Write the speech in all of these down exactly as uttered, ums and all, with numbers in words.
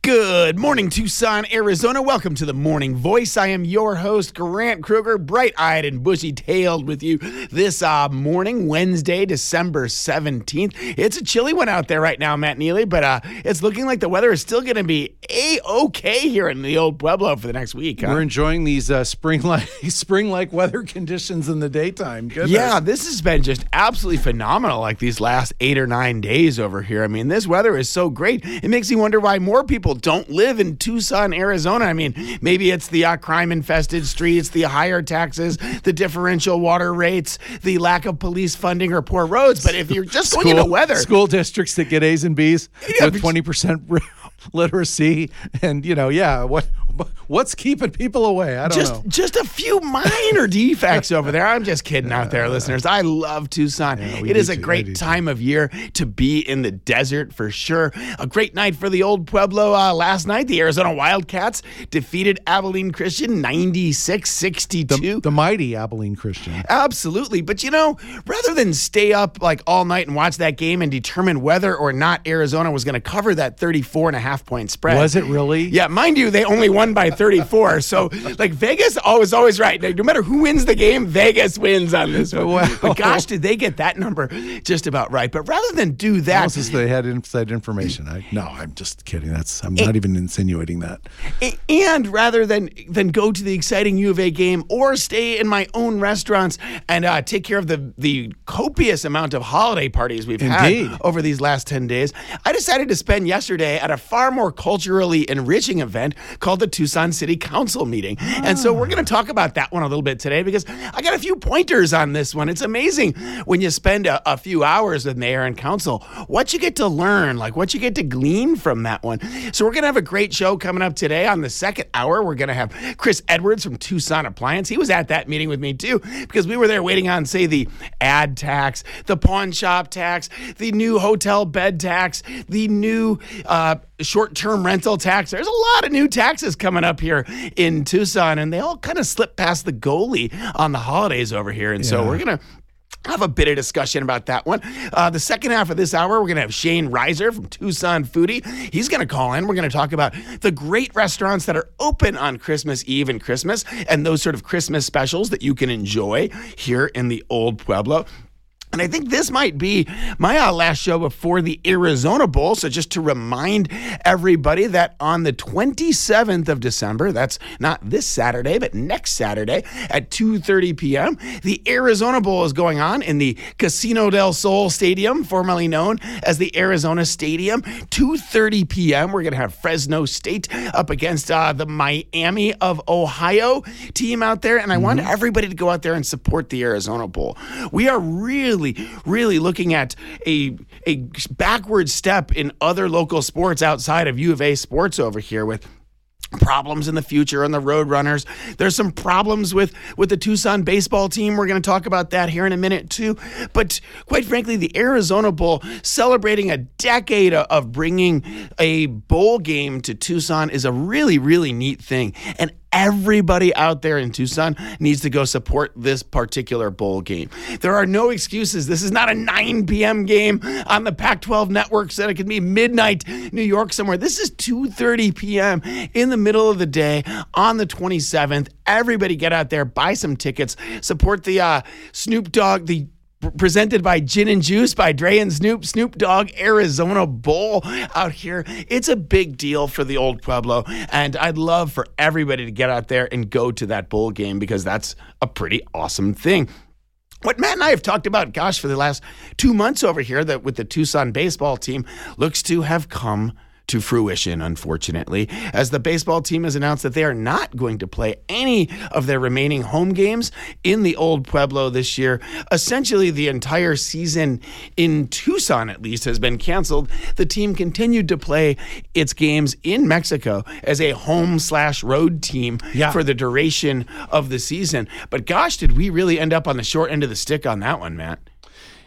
Good morning, Tucson, Arizona. Welcome to the Morning Voice. I am your host, Grant Kruger, bright-eyed and bushy-tailed with you this uh, morning, Wednesday, December seventeenth. It's a chilly one out there right now, Matt Neely, but uh, it's looking like the weather is still going to be A-okay here in the old Pueblo for the next week. Huh? We're enjoying these uh, spring-like spring-like weather conditions in the daytime. Goodness. Yeah, this has been just absolutely phenomenal, like these last eight or nine days over here. I mean, this weather is so great. It makes me wonder why more people don't live in Tucson, Arizona. I mean, maybe it's the uh, crime-infested streets, the higher taxes, the differential water rates, the lack of police funding, or poor roads. But if you're just school, looking at weather, school districts that get A's and B's yeah, with twenty percent literacy, and you know, yeah, what what's keeping people away? I don't just, know. Just a few minor defects over there. I'm just kidding out there, listeners. I love Tucson. Yeah, it is a too. great time of year to be in the desert for sure. A great night for the old Pueblo uh, last night. The Arizona Wildcats defeated Abilene Christian ninety-six sixty-two. The, the mighty Abilene Christian. Absolutely. But, you know, rather than stay up like all night and watch that game and determine whether or not Arizona was going to cover that thirty-four and a half point spread. Was it really? Yeah, mind you, they only won by thirty-four. So, like, Vegas always, always right. Like, no matter who wins the game, Vegas wins on this one. Wow. But gosh, did they get that number just about right. But rather than do that. Almost as they had inside information. I, no, I'm just kidding. That's I'm not even insinuating that. And rather than than go to the exciting U of A game or stay in my own restaurants and uh, take care of the, the copious amount of holiday parties we've Indeed. had over these last ten days, I decided to spend yesterday at a far more culturally enriching event called the Tucson City Council meeting. Ah. And so we're going to talk about that one a little bit today because I got a few pointers on this one. It's amazing when you spend a, a few hours with mayor and council, what you get to learn, like what you get to glean from that one. So we're going to have a great show coming up today. On the second hour, we're going to have Chris Edwards from Tucson Appliance. He was at that meeting with me too because we were there waiting on, say, the ad tax, the pawn shop tax, the new hotel bed tax, the new uh, short-term rental tax. There's a lot of new taxes coming up here in Tucson, and they all kind of slip past the goalie on the holidays over here. And yeah. so we're going to have a bit of discussion about that one. Uh, the second half of this hour, we're going to have Shane Reiser from Tucson Foodie. He's going to call in. We're going to talk about the great restaurants that are open on Christmas Eve and Christmas and those sort of Christmas specials that you can enjoy here in the old Pueblo. And I think this might be my uh, last show before the Arizona Bowl. So just to remind everybody that on the twenty-seventh of December, that's not this Saturday, but next Saturday at two thirty p.m., the Arizona Bowl is going on in the Casino del Sol Stadium, formerly known as the Arizona Stadium. two thirty p.m., we're going to have Fresno State up against uh, the Miami of Ohio team out there. And I mm-hmm. want everybody to go out there and support the Arizona Bowl. We are really really looking at a a backward step in other local sports outside of U of A sports over here with problems in the future on the Roadrunners. There's some problems with, with the Tucson baseball team. We're going to talk about that here in a minute too. But quite frankly, the Arizona Bowl celebrating a decade of bringing a bowl game to Tucson is a really, really neat thing. And everybody out there in Tucson needs to go support this particular bowl game. There are no excuses. This is not a nine p.m. game on the Pac twelve network so that it can be midnight New York somewhere. This is two thirty p.m. in the middle of the day on the twenty-seventh. Everybody get out there, buy some tickets, support the uh, Snoop Dogg, the presented by Gin and Juice by Dre and Snoop, Snoop Dogg Arizona Bowl out here. It's a big deal for the old Pueblo, and I'd love for everybody to get out there and go to that bowl game because that's a pretty awesome thing. What Matt and I have talked about, gosh, for the last two months over here that with the Tucson baseball team looks to have come to fruition, unfortunately, as the baseball team has announced that they are not going to play any of their remaining home games in the old Pueblo this year. Essentially, the entire season in Tucson, at least, has been canceled. The team continued to play its games in Mexico as a home slash road team yeah. for the duration of the season. But gosh, did we really end up on the short end of the stick on that one, Matt?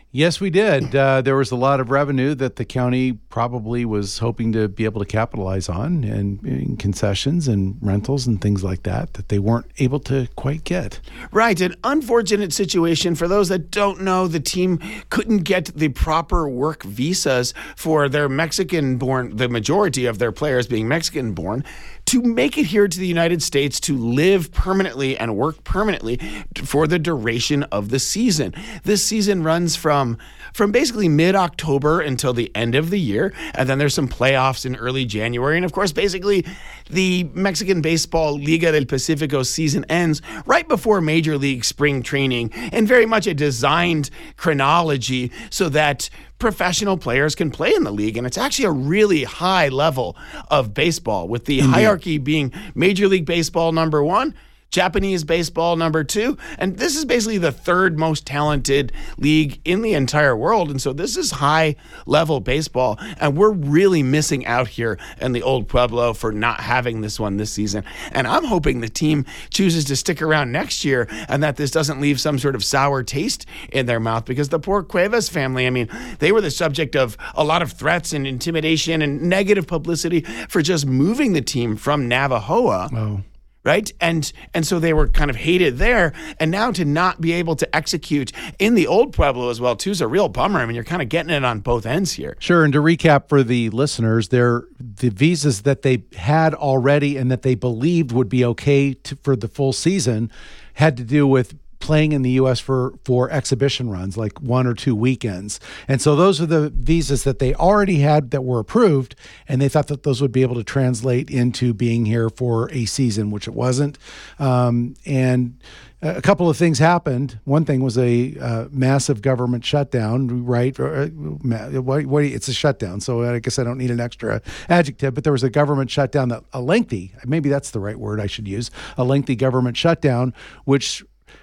Yes, we did. Uh, there was a lot of revenue that the county probably was hoping to be able to capitalize on, and, and concessions and rentals and things like that, that they weren't able to quite get. Right. An unfortunate situation. For those that don't know, the team couldn't get the proper work visas for their Mexican-born, the majority of their players being Mexican-born, to make it here to the United States to live permanently and work permanently for the duration of the season. This season runs from from basically mid-October until the end of the year, and then there's some playoffs in early January, and of course, basically, the Mexican Baseball Liga del Pacifico season ends right before Major League spring training, and very much a designed chronology so that professional players can play in the league. And it's actually a really high level of baseball, with the Indeed. hierarchy being Major League Baseball number one, Japanese baseball number two, and this is basically the third most talented league in the entire world. And so this is high level baseball, and we're really missing out here in the Old Pueblo for not having this one this season. And I'm hoping the team chooses to stick around next year, and that this doesn't leave some sort of sour taste in their mouth, because the poor Cuevas family, I mean, they were the subject of a lot of threats and intimidation and negative publicity for just moving the team from Navajoa. Oh. Right? And and so they were kind of hated there. And now to not be able to execute in the Old Pueblo as well, too, is a real bummer. I mean, you're kind of getting it on both ends here. Sure. And to recap for the listeners, they're, the visas that they had already and that they believed would be okay to, for the full season had to do with playing in the U S for, for exhibition runs, like one or two weekends. And so those are the visas that they already had that were approved, and they thought that those would be able to translate into being here for a season, which it wasn't. Um, and a couple of things happened. One thing was a uh, massive government shutdown, right? What, what, it's a shutdown, so I guess I don't need an extra adjective, but there was a government shutdown, that a lengthy, maybe that's the right word I should use, a lengthy government shutdown, which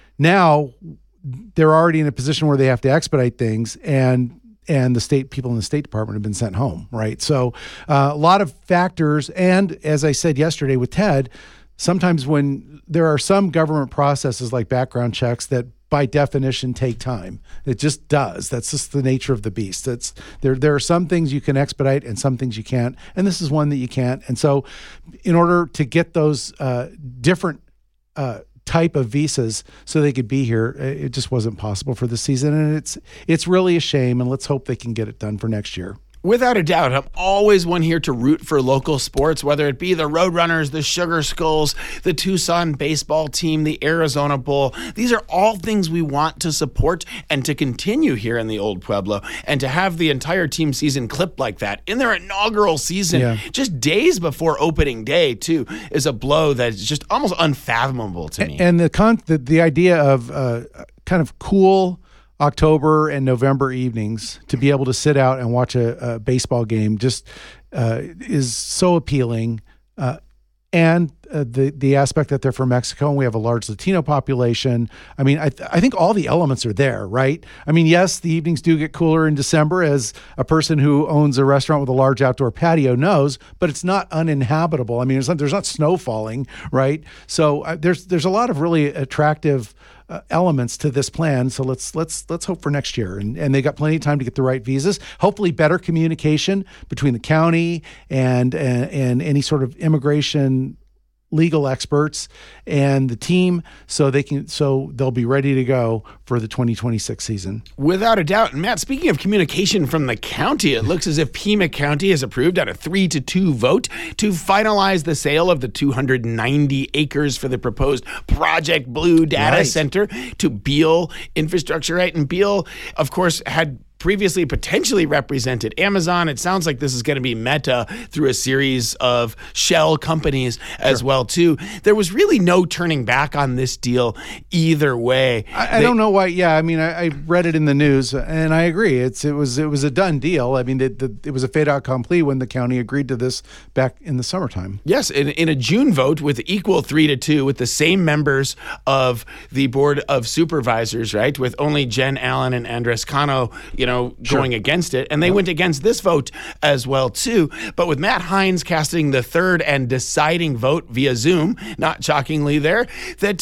now they're already in a position where they have to expedite things, and and the state people in the State Department have been sent home, right? So uh, a lot of factors. And as I said yesterday with Ted, sometimes when there are some government processes like background checks that by definition take time. It just does. That's just the nature of the beast. It's there. There are some things you can expedite and some things you can't, and this is one that you can't. And so in order to get those uh, different uh type of visas so they could be here, it just wasn't possible for the season, and it's it's really a shame, and let's hope they can get it done for next year. Without a doubt, I'm always one here to root for local sports, whether it be the Roadrunners, the Sugar Skulls, the Tucson baseball team, the Arizona Bowl. These are all things we want to support and to continue here in the Old Pueblo. And to have the entire team season clipped like that in their inaugural season, yeah. just days before opening day, too, is a blow that's just almost unfathomable to me. And the con- the, the idea of uh, kind of cool October and November evenings to be able to sit out and watch a, a baseball game just uh, is so appealing. Uh, and uh, the the aspect that they're from Mexico and we have a large Latino population. I mean, I th- I think all the elements are there, right? I mean, yes, the evenings do get cooler in December, as a person who owns a restaurant with a large outdoor patio knows, but it's not uninhabitable. I mean, there's not, there's not snow falling, right? So uh, there's there's a lot of really attractive Uh, elements to this plan. So let's let's let's hope for next year. And and they got plenty of time to get the right visas. Hopefully better communication between the county and and, and any sort of immigration legal experts and the team, so they can so they'll be ready to go for the twenty twenty-six season. Without a doubt. And Matt, speaking of communication from the county, it looks as if Pima County has approved at a three to two vote to finalize the sale of the two hundred ninety acres for the proposed Project Blue data right. center to Beal Infrastructure. Right? And Beal, of course, had previously potentially represented Amazon. It sounds like this is going to be Meta through a series of shell companies as sure. well, too. There was really no turning back on this deal either way. I, I they, don't know why. Yeah, I mean, I, I read it in the news, and I agree. It's it was it was a done deal. I mean, the, the, it was a fait accompli when the county agreed to this back in the summertime. Yes, in, in a June vote with equal three to two, with the same members of the Board of Supervisors, right, with only Jen Allen and Andres Cano, you know, going sure. against it. And they went against this vote as well, too. But with Matt Hines casting the third and deciding vote via Zoom, not shockingly there, that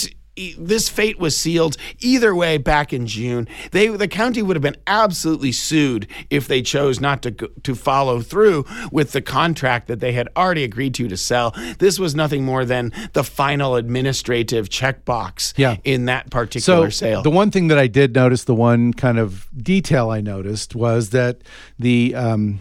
this fate was sealed either way back in June. They, the county would have been absolutely sued if they chose not to go, to follow through with the contract that they had already agreed to to sell. This was nothing more than the final administrative checkbox yeah. in that particular so sale. The one thing that I did notice, the one kind of detail I noticed was that the um,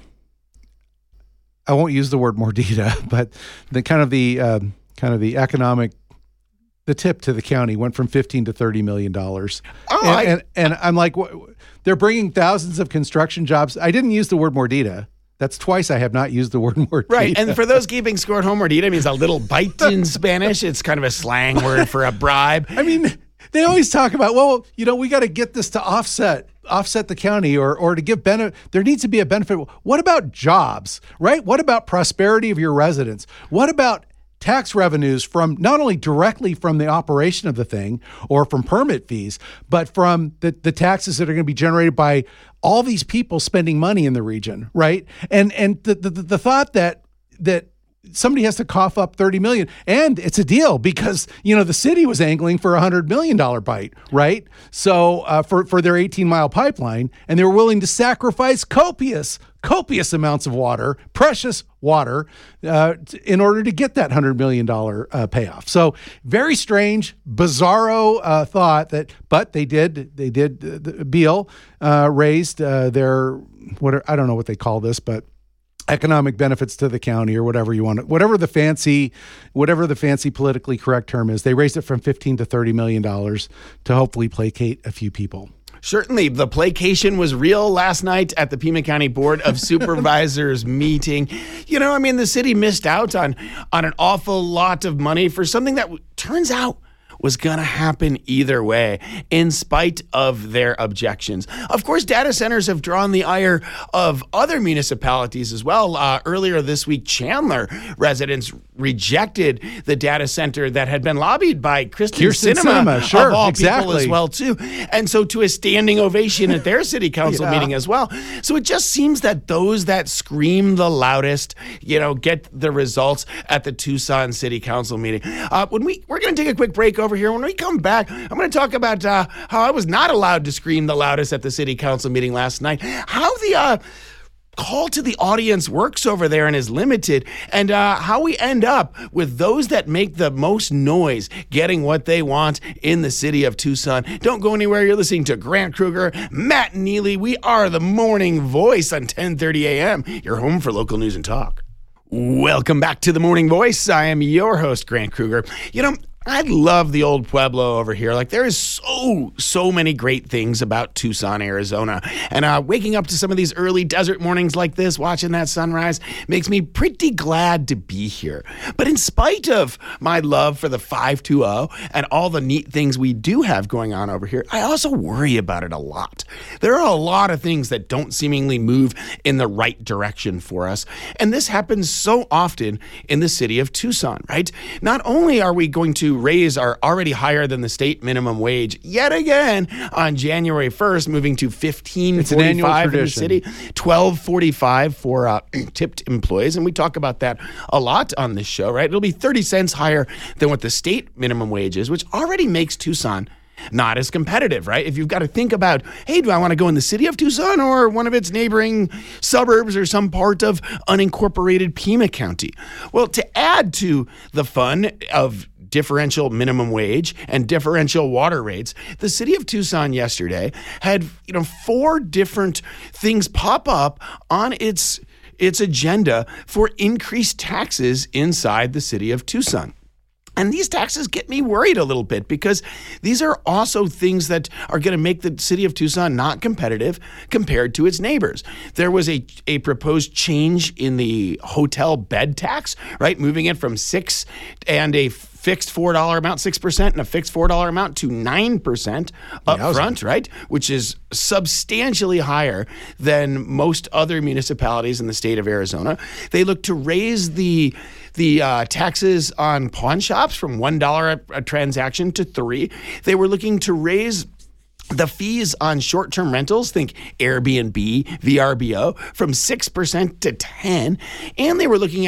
I won't use the word mordida, but the kind of the uh, kind of the economic the tip to the county went from fifteen to thirty million dollars. Oh, and, I, and and I'm like, what, they're bringing thousands of construction jobs. I didn't use the word mordida. That's twice I have not used the word mordida. Right, and for those keeping score at home, mordida means a little bite in Spanish. It's kind of a slang word for a bribe. I mean, they always talk about, well, you know, we got to get this to offset offset the county or or to give benefit. There needs to be a benefit. What about jobs, right? What about prosperity of your residents? What about tax revenues from not only directly from the operation of the thing or from permit fees, but from the, the taxes that are going to be generated by all these people spending money in the region, right? And and the the, the thought that that somebody has to cough up thirty million dollars, and it's a deal because, you know, the city was angling for a one hundred million dollars bite, right? So uh, for, for their eighteen mile pipeline, and they were willing to sacrifice copious, copious amounts of water, precious water, uh, in order to get that one hundred million dollars uh, payoff. So very strange, bizarro uh, thought that, but they did, they did, uh, the, Beal uh, raised uh, their, what are, I don't know what they call this, but economic benefits to the county or whatever you want to, whatever the fancy, whatever the fancy politically correct term is. They raised it from fifteen to thirty million dollars to hopefully placate a few people. Certainly, the placation was real last night at the Pima County Board of Supervisors meeting. You know, I mean, the city missed out on, on an awful lot of money for something that w- turns out was going to happen either way, in spite of their objections. Of course, data centers have drawn the ire of other municipalities as well. Uh, earlier this week, Chandler residents rejected the data center that had been lobbied by Kristen, Kirsten Sinema, Sinema, sure, of all exactly. people as well, too. And so to a standing ovation at their city council yeah. meeting as well. So it just seems that those that scream the loudest, you know, get the results at the Tucson City Council meeting. Uh, when we, we're going to take a quick break over here. When we come back, I'm going to talk about uh, how I was not allowed to scream the loudest at the city council meeting last night, how the uh, call to the audience works over there and is limited, and uh, how we end up with those that make the most noise getting what they want in the city of Tucson. Don't go anywhere. You're listening to Grant Kruger, Matt Neely. We are the Morning Voice on ten thirty a.m., your home for local news and talk. Welcome back to the Morning Voice. I am your host, Grant Kruger. You know, I love the old Pueblo over here. Like, there is so, so many great things about Tucson, Arizona. And uh, waking up to some of these early desert mornings like this, watching that sunrise, makes me pretty glad to be here. But in spite of my love for the five two zero and all the neat things we do have going on over here, I also worry about it a lot. There are a lot of things that don't seemingly move in the right direction for us. And this happens so often in the city of Tucson, right? Not only are we going to raise our already higher than the state minimum wage yet again on January first, moving to fifteen forty-five in the city, twelve forty-five for uh, tipped employees. And we talk about that a lot on this show, right? It'll be thirty cents higher than what the state minimum wage is, which already makes Tucson not as competitive, right? If you've got to think about, hey, do I want to go in the city of Tucson or one of its neighboring suburbs or some part of unincorporated Pima County? Well, to add to the fun of differential minimum wage and differential water rates, the city of Tucson yesterday had, you know, four different things pop up on its its agenda for increased taxes inside the city of Tucson. And these taxes get me worried a little bit because these are also things that are going to make the city of Tucson not competitive compared to its neighbors. There was a, a proposed change in the hotel bed tax, right? Moving it from six and a fixed four dollar amount, six percent, and a fixed four dollar amount to nine percent up yeah, front, right? Which is substantially higher than most other municipalities in the state of Arizona. They look to raise the the uh, taxes on pawn shops from one dollar a, a transaction to three. They were looking to raise the fees on short-term rentals, think Airbnb, V R B O, from six percent to ten. And they were looking at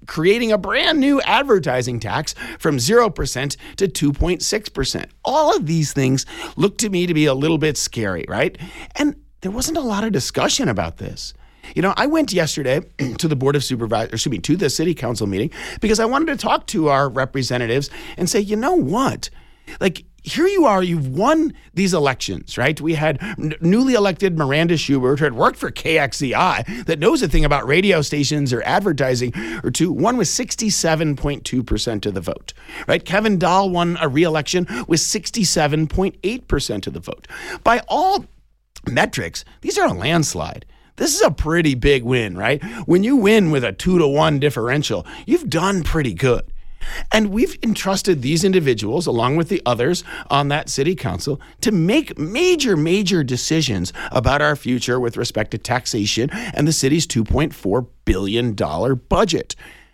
creating a brand new advertising tax from zero percent to two point six percent. All of these things look to me to be a little bit scary, right? And there wasn't a lot of discussion about this. You know, I went yesterday to the Board of Supervisors, excuse me, to the City Council meeting because I wanted to talk to our representatives and say, you know what? Like, here you are, you've won these elections, right? We had n- newly elected Miranda Schubert, who had worked for K X E I, that knows a thing about radio stations or advertising or two. One was sixty-seven point two percent of the vote, right? Kevin Dahl won a re-election with sixty-seven point eight percent of the vote. By all metrics, these are a landslide. This is a pretty big win, right? When you win with a two to one differential, you've done pretty good. And we've entrusted these individuals, along with the others on that city council, to make major, major decisions about our future with respect to taxation and the city's two point four billion dollars budget.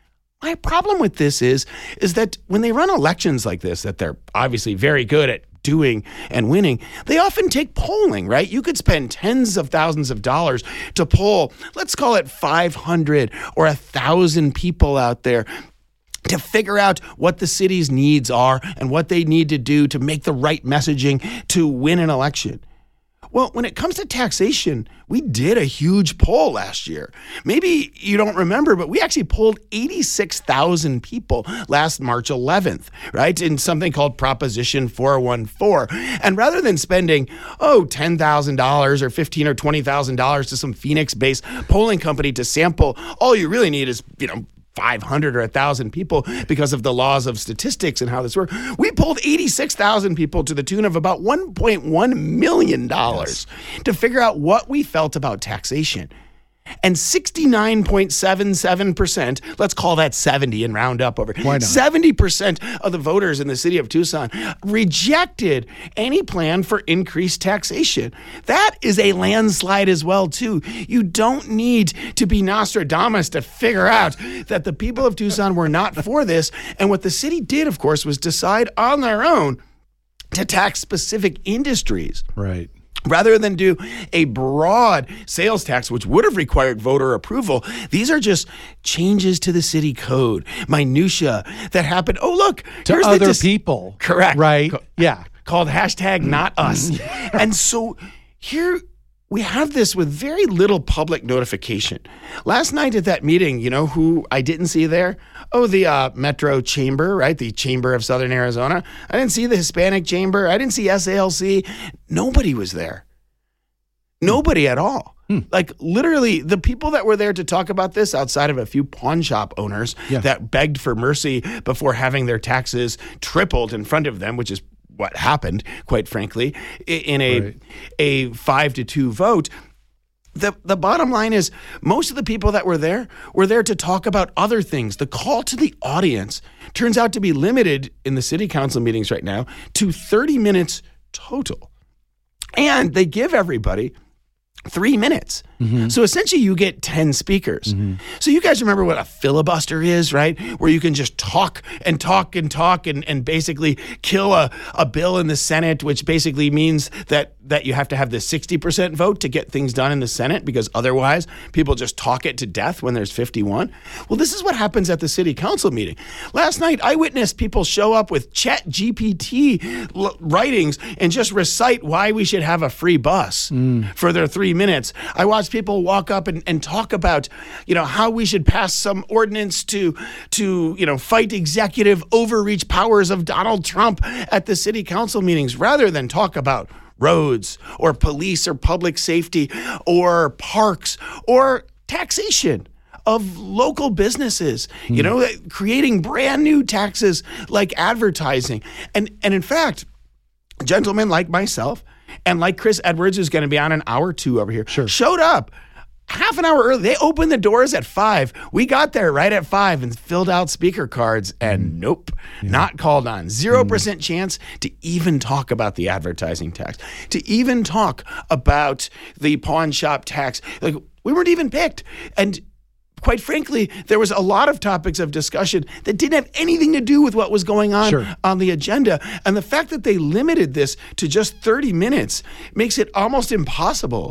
My problem with this is, is that when they run elections like this, that they're obviously very good at doing and winning, they often take polling, right? You could spend tens of thousands of dollars to poll, let's call it five hundred or one thousand people out there to figure out what the city's needs are and what they need to do to make the right messaging to win an election. Well, when it comes to taxation, we did a huge poll last year. Maybe you don't remember, but we actually polled eighty-six thousand people last March eleventh, right, in something called Proposition four one four. And rather than spending, oh, ten thousand dollars or fifteen thousand dollars or twenty thousand dollars to some Phoenix-based polling company to sample, all you really need is, you know, five hundred or one thousand people because of the laws of statistics and how this works. We polled eighty-six thousand people to the tune of about one point one million dollars yes. to figure out what we felt about taxation. And sixty-nine point seven seven percent, let's call that seventy and round up over. Why not? seventy percent of the voters in the city of Tucson rejected any plan for increased taxation. That is a landslide as well, too. You don't need to be Nostradamus to figure out that the people of Tucson were not for this. And what the city did, of course, was decide on their own to tax specific industries. Right. Rather than do a broad sales tax, which would have required voter approval, these are just changes to the city code, minutia that happened. Oh, look. To here's other the dis- people. Correct. Right. Co- yeah. Called hashtag not us. And so here we have this with very little public notification. Last night at that meeting, you know who I didn't see there? Oh, the uh, Metro Chamber, right? The Chamber of Southern Arizona. I didn't see the Hispanic Chamber. I didn't see S A L C. Nobody was there. Nobody at all. Hmm. Like literally the people that were there to talk about this outside of a few pawn shop owners yeah. that begged for mercy before having their taxes tripled in front of them, which is what happened, quite frankly, in a right. a five to two vote. The the bottom line is most of the people that were there were there to talk about other things. The call to the audience turns out to be limited in the city council meetings right now to thirty minutes total. And they give everybody three minutes. Mm-hmm. So essentially you get ten speakers. Mm-hmm. So you guys remember what a filibuster is, right? Where you can just talk and talk and talk and, and basically kill a, a bill in the Senate, which basically means that, that you have to have the sixty percent vote to get things done in the Senate because otherwise people just talk it to death when there's fifty-one. Well, this is what happens at the city council meeting. Last night, I witnessed people show up with Chat G P T l- writings and just recite why we should have a free bus mm. for their three minutes. I watched people walk up and, and talk about, you know, how we should pass some ordinance to, to, you know, fight executive overreach powers of Donald Trump at the city council meetings rather than talk about roads or police or public safety or parks or taxation of local businesses, mm. you know, creating brand new taxes like advertising. And, and in fact, gentlemen like myself and like Chris Edwards, who's going to be on an hour or two over here, sure. showed up half an hour early. They opened the doors at five. We got there right at five and filled out speaker cards and nope, yeah. not called on. Zero percent mm. chance to even talk about the advertising tax, to even talk about the pawn shop tax. Like we weren't even picked. And quite frankly, there was a lot of topics of discussion that didn't have anything to do with what was going on sure. on the agenda. And the fact that they limited this to just thirty minutes makes it almost impossible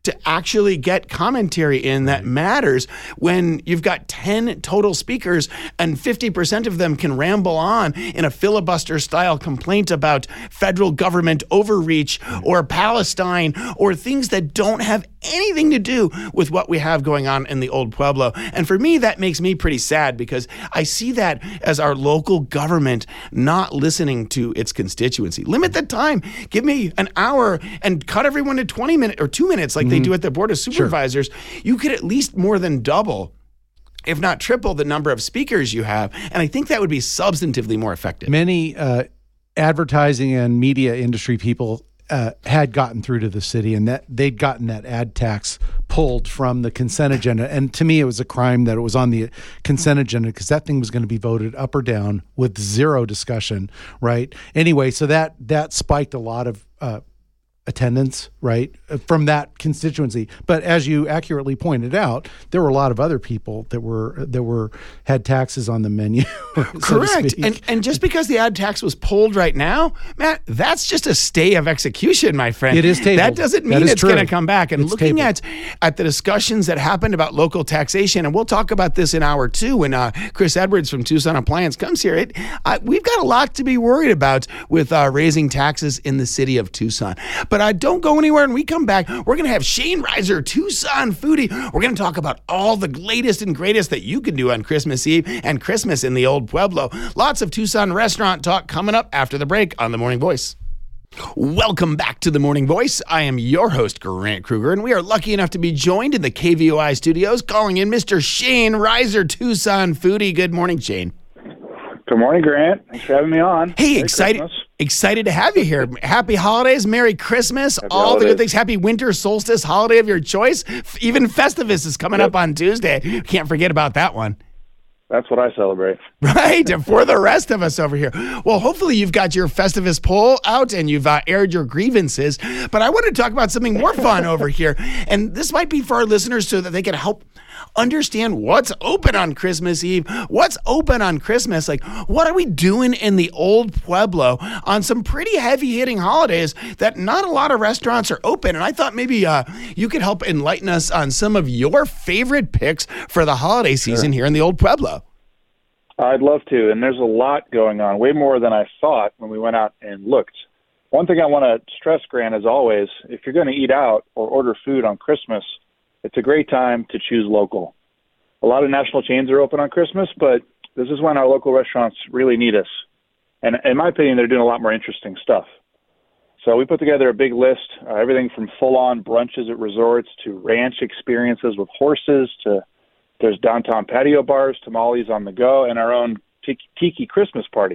to actually get commentary in that matters when you've got ten total speakers and fifty percent of them can ramble on in a filibuster style complaint about federal government overreach or Palestine or things that don't have anything to do with what we have going on in the Old Pueblo. And for me, that makes me pretty sad because I see that as our local government not listening to its constituency. Limit the time. Give me an hour and cut everyone to twenty minutes or two minutes like mm-hmm. they do at the Board of Supervisors. Sure. You could at least more than double, if not triple, the number of speakers you have. And I think that would be substantively more effective. Many uh, advertising and media industry people Uh, had gotten through to the city, and that they'd gotten that ad tax pulled from the consent agenda. And to me, it was a crime that it was on the consent agenda because that thing was going to be voted up or down with zero discussion, right? Anyway, so that that spiked a lot of uh, attendance, right, from that constituency. But as you accurately pointed out, there were a lot of other people that were that were had taxes on the menu. Correct. So and and just because the ad tax was pulled right now, Matt, that's just a stay of execution, my friend. It is tabled. That doesn't mean that it's going to come back. And it's looking tabled. at at the discussions that happened about local taxation, and we'll talk about this in hour two when uh, Chris Edwards from Tucson Appliance comes here. It uh, we've got a lot to be worried about with uh, raising taxes in the city of Tucson. But I uh, don't go anywhere. When we come back, we're going to have Shane Reiser, Tucson foodie. We're going to talk about all the latest and greatest that you can do on Christmas Eve and Christmas in the Old Pueblo. Lots of Tucson restaurant talk coming up after the break on The Morning Voice. Welcome back to The Morning Voice. I am your host, Grant Kruger, and we are lucky enough to be joined in the K V O I studios, calling in Mister Shane Reiser, Tucson foodie. Good morning, Shane. Good morning, Grant. Thanks for having me on. Hey, Merry excited Christmas. excited to have you here. Happy holidays, Merry Christmas, Happy all holidays. the good things. Happy winter solstice holiday of your choice. Even Festivus is coming Yep. up on Tuesday. Can't forget about that one. That's what I celebrate. Right, and for the rest of us over here. Well, hopefully you've got your Festivus poll out and you've uh, aired your grievances. But I want to talk about something more fun over here. And this might be for our listeners so that they can help understand what's open on Christmas Eve, what's open on Christmas. Like, what are we doing in the Old Pueblo on some pretty heavy-hitting holidays that not a lot of restaurants are open? And I thought maybe uh, you could help enlighten us on some of your favorite picks for the holiday season Sure. here in the Old Pueblo. I'd love to, and there's a lot going on, way more than I thought when we went out and looked. One thing I want to stress, Grant, as always, if you're going to eat out or order food on Christmas, it's a great time to choose local. A lot of national chains are open on Christmas, but this is when our local restaurants really need us. And in my opinion, they're doing a lot more interesting stuff. So we put together a big list, uh, everything from full-on brunches at resorts to ranch experiences with horses to there's downtown patio bars, tamales on the go, and our own tiki, tiki Christmas party.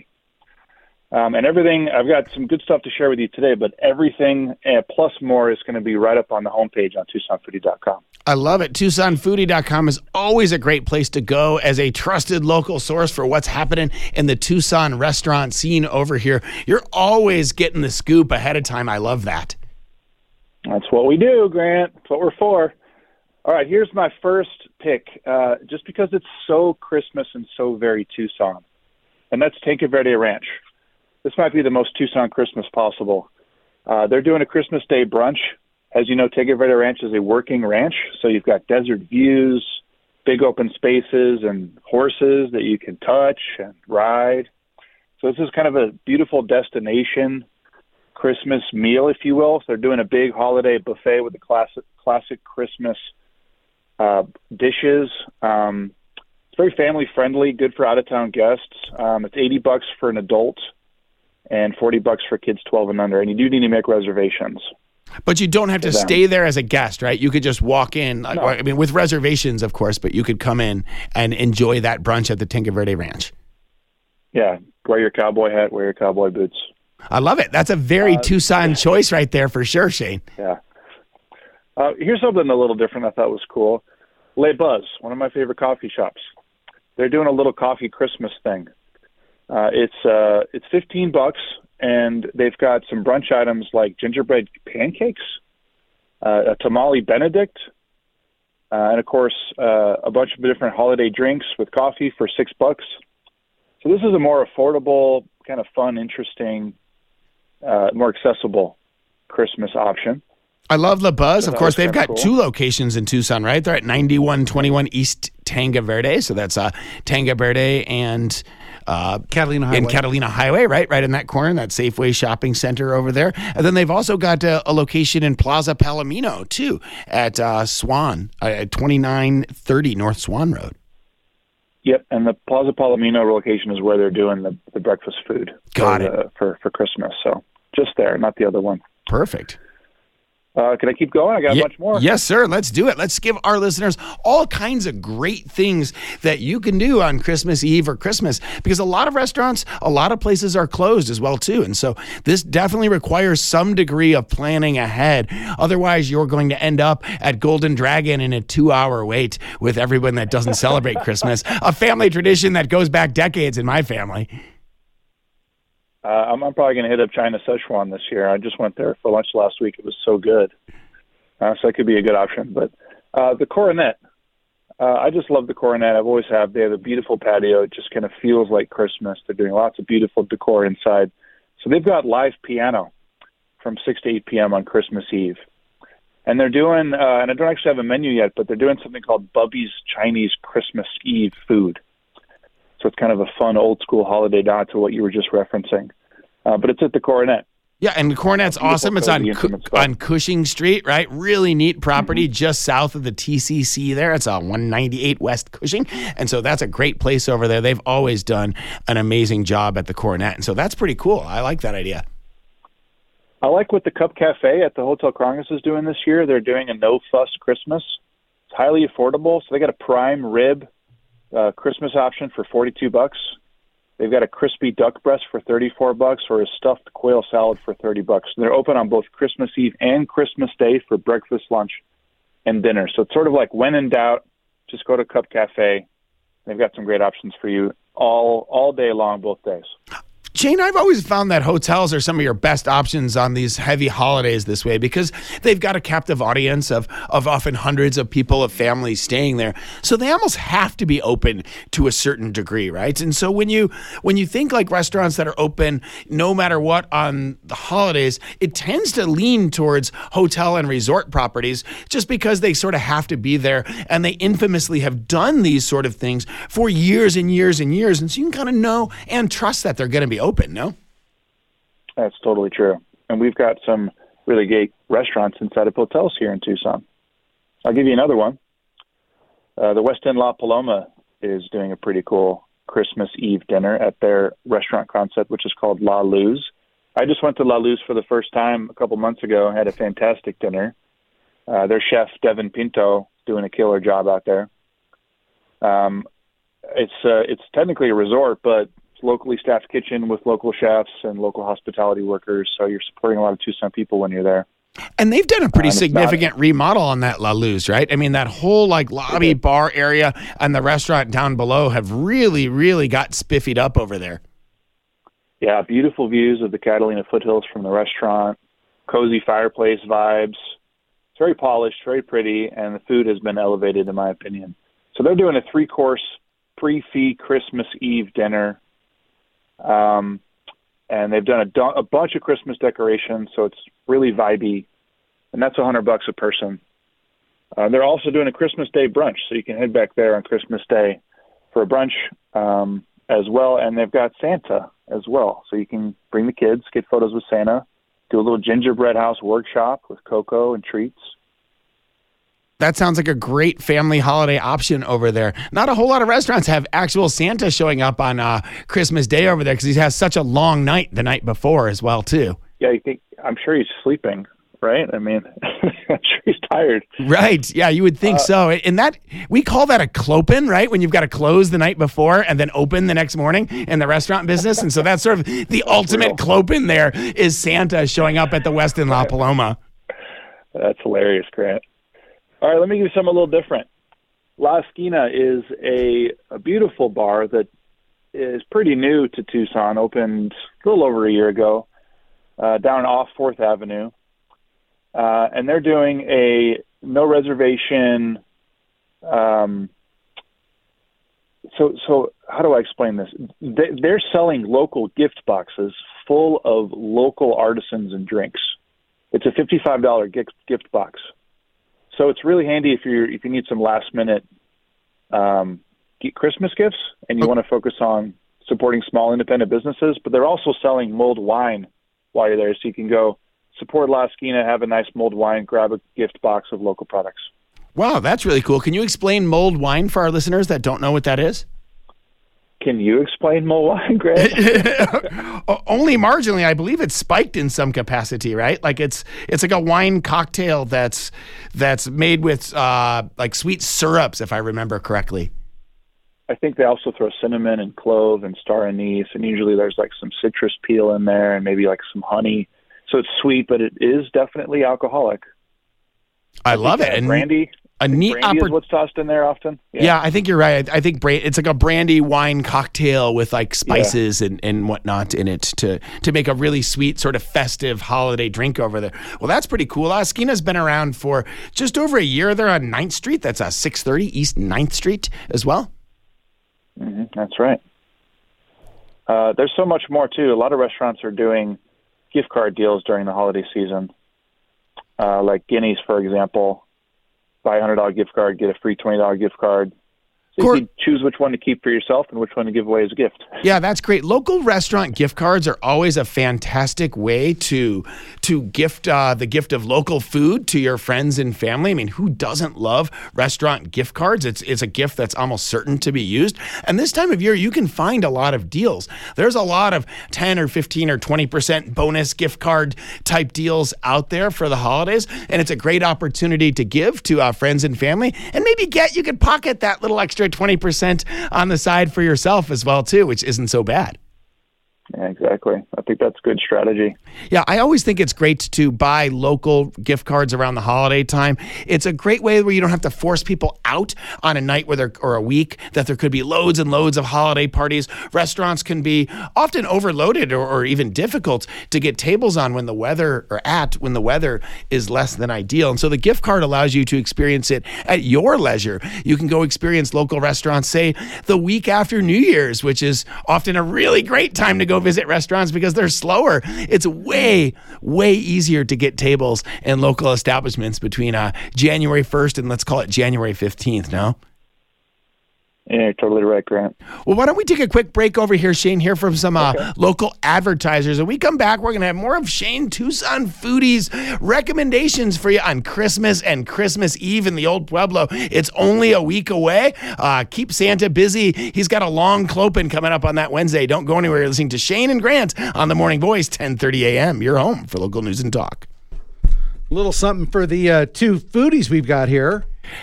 Um, and everything, I've got some good stuff to share with you today, but everything uh, plus more is going to be right up on the homepage on Tucson Foodie dot com. I love it. Tucson Foodie dot com is always a great place to go as a trusted local source for what's happening in the Tucson restaurant scene over here. You're always getting the scoop ahead of time. I love that. That's what we do, Grant. That's what we're for. All right, here's my first pick, uh, just because it's so Christmas and so very Tucson, and that's Tinque Verde Ranch. This might be the most Tucson Christmas possible. Uh, they're doing a Christmas Day brunch. As you know, Tinque Verde Ranch is a working ranch, so you've got desert views, big open spaces, and horses that you can touch and ride. So this is kind of a beautiful destination Christmas meal, if you will. So they're doing a big holiday buffet with the classic classic Christmas uh, dishes. Um, it's very family friendly, good for out of town guests. Um, it's eighty bucks for an adult and forty bucks for kids twelve and under. And you do need to make reservations. But you don't have to stay there as a guest, right? You could just walk in. No. I mean, with reservations, of course, but you could come in and enjoy that brunch at the Tinque Verde Ranch. Yeah, wear your cowboy hat, wear your cowboy boots. I love it. That's a very Uh, Tucson choice right there for sure, Shane. Yeah. Uh, here's something a little different I thought was cool. Le Buzz, one of my favorite coffee shops. They're doing a little coffee Christmas thing. Uh, it's uh, it's fifteen bucks, and they've got some brunch items like gingerbread pancakes, uh, a tamale Benedict, uh, and of course uh, a bunch of different holiday drinks with coffee for six bucks. So this is a more affordable, kind of fun, interesting, uh, more accessible Christmas option. I love La Buzz. So of that course, was they've kinda got cool. two locations in Tucson, right? They're at ninety-one twenty-one East Tanga Verde. So that's uh, Tanga Verde and uh, Catalina Highway. in Catalina Highway, right? Right in that corner, that Safeway shopping center over there. And then they've also got a, a location in Plaza Palomino, too, at uh, Swan, uh, at twenty-nine thirty North Swan Road. Yep, and the Plaza Palomino location is where they're doing the, the breakfast food. Got for it. The, for, for Christmas. So just there, not the other one. Perfect. Uh, can I keep going? I got a Ye- bunch more. Yes, sir. Let's do it. Let's give our listeners all kinds of great things that you can do on Christmas Eve or Christmas, because a lot of restaurants, a lot of places are closed as well, too. And so this definitely requires some degree of planning ahead. Otherwise, you're going to end up at Golden Dragon in a two-hour wait with everyone that doesn't celebrate Christmas, a family tradition that goes back decades in my family. Uh, I'm, I'm probably going to hit up China Szechuan this year. I just went there for lunch last week. It was so good. Uh, so that could be a good option. But uh, the Coronet, uh, I just love the Coronet. I've always have. They have a beautiful patio. It just kind of feels like Christmas. They're doing lots of beautiful decor inside. So they've got live piano from six to eight p.m. on Christmas Eve. And they're doing, uh, and I don't actually have a menu yet, but they're doing something called Bubby's Chinese Christmas Eve food. So it's kind of a fun old school holiday nod to what you were just referencing. Uh, but it's at the Coronet. Yeah, and the Coronet's awesome. It's on cozy, Cu- intimate spot. on Cushing Street, right? Really neat property just south of the T C C there. It's on one ninety-eight West Cushing. And so that's a great place over there. They've always done an amazing job at the Coronet. And so that's pretty cool. I like that idea. I like what the Cup Cafe at the Hotel Crongus is doing this year. They're doing a no-fuss Christmas. It's highly affordable. So they got a prime rib uh, Christmas option for forty-two bucks. They've got a crispy duck breast for thirty-four bucks, or a stuffed quail salad for thirty bucks. They're open on both Christmas Eve and Christmas Day for breakfast, lunch, and dinner. So it's sort of like when in doubt, just go to Cup Cafe. They've got some great options for you all all day long, both days. Shane, I've always found that hotels are some of your best options on these heavy holidays this way, because they've got a captive audience of, of often hundreds of people, of families staying there. So they almost have to be open to a certain degree, right? And so when you when you think like restaurants that are open no matter what on the holidays, it tends to lean towards hotel and resort properties just because they sort of have to be there, and they infamously have done these sort of things for years and years and years. And so you can kind of know and trust that they're going to be open, no? That's totally true. And we've got some really great restaurants inside of hotels here in Tucson. I'll give you another one. Uh, the West End La Paloma is doing a pretty cool Christmas Eve dinner at their restaurant concept, which is called La Luz. I just went to La Luz for the first time a couple months ago and had a fantastic dinner. Uh, their chef, Devin Pinto, doing a killer job out there. Um, it's uh, it's technically a resort, but it's a locally staffed kitchen with local chefs and local hospitality workers, so you're supporting a lot of Tucson people when you're there. And they've done a pretty Uh, and it's significant remodel on that La Luz, right? I mean, that whole like lobby bar area and the restaurant down below have really, really got spiffied up over there. Yeah, beautiful views of the Catalina foothills from the restaurant, cozy fireplace vibes. It's very polished, very pretty, and the food has been elevated, in my opinion. So they're doing a three-course pre-fee Christmas Eve dinner. Um, and they've done a, do- a bunch of Christmas decorations, so it's really vibey, and that's a hundred bucks a person. Uh, they're also doing a Christmas Day brunch, so you can head back there on Christmas Day for a brunch um, as well, and they've got Santa as well, so you can bring the kids, get photos with Santa, do a little gingerbread house workshop with cocoa and treats. That sounds like a great family holiday option over there. Not a whole lot of restaurants have actual Santa showing up on uh, Christmas Day over there, because he has such a long night the night before as well, too. Yeah, you think, I'm sure he's sleeping, right? I mean, I'm sure he's tired. Right. Yeah, you would think uh, so. And that, we call that a clopen, right? When you've got to close the night before and then open the next morning in the restaurant business. And so that's sort of the ultimate real. clopen there is Santa showing up at the West End La Paloma. That's hilarious, Grant. All right, let me give you something a little different. La Esquina is a, a beautiful bar that is pretty new to Tucson, opened a little over a year ago, uh, down off fourth Avenue. Uh, and they're doing a no reservation. Um, so, so how do I explain this? They, they're selling local gift boxes full of local artisans and drinks. It's a fifty-five dollars gift gift box. So it's really handy if you if you need some last minute um, Christmas gifts and you okay. want to focus on supporting small independent businesses. But they're also selling mulled wine while you're there, so you can go support La Esquina, have a nice mulled wine, grab a gift box of local products. Wow, that's really cool. Can you explain mulled wine for our listeners that don't know what that is? Can you explain mulled wine, Greg? Only marginally. I believe it's spiked in some capacity, right? Like it's it's like a wine cocktail that's that's made with uh, like sweet syrups, if I remember correctly. I think they also throw cinnamon and clove and star anise, and usually there's like some citrus peel in there and maybe like some honey. So it's sweet, but it is definitely alcoholic. I, I love it. And brandy. A neat brandy opportunity. Is what's tossed in there often. Yeah, yeah I think you're right. I, I think bra- it's like a brandy wine cocktail with like spices yeah. and, and whatnot in it to to make a really sweet sort of festive holiday drink over there. Well, that's pretty cool. La Esquina's been around for just over a year. They're on ninth Street. That's uh, six thirty East ninth Street as well. Mm-hmm, that's right. Uh, there's so much more, too. A lot of restaurants are doing gift card deals during the holiday season. Uh, like Guinea's, for example. Buy a one hundred dollars gift card, get a free twenty dollars gift card. So Cor- you can choose which one to keep for yourself and which one to give away as a gift. Yeah, that's great. Local restaurant gift cards are always a fantastic way to to gift uh, the gift of local food to your friends and family. I mean, who doesn't love restaurant gift cards? It's it's a gift that's almost certain to be used. And this time of year, you can find a lot of deals. There's a lot of ten or fifteen or twenty percent bonus gift card type deals out there for the holidays. And it's a great opportunity to give to uh, friends and family and maybe get, you could pocket that little extra twenty percent on the side for yourself as well, too, which isn't so bad. Yeah, exactly. I think that's good strategy. Yeah, I always think it's great to buy local gift cards around the holiday time. It's a great way where you don't have to force people out on a night where there, or a week that there could be loads and loads of holiday parties. Restaurants can be often overloaded or, or even difficult to get tables on when the weather or at when the weather is less than ideal. And so the gift card allows you to experience it at your leisure. You can go experience local restaurants, say, the week after New Year's, which is often a really great time to go visit restaurants because they're slower. It's way, way easier to get tables in local establishments between uh, January first and let's call it January fifteenth now. Yeah, you're totally right, Grant. Well, why don't we take a quick break over here, Shane, hear from some uh, okay. local advertisers. When we come back, we're going to have more of Shane Tucson Foodies recommendations for you on Christmas and Christmas Eve in the Old Pueblo. It's only a week away. Uh, keep Santa busy. He's got a long clopin coming up on that Wednesday. Don't go anywhere. You're listening to Shane and Grant on The Morning Voice, ten thirty a.m. You're home for local news and talk. A little something for the uh, two foodies we've got here.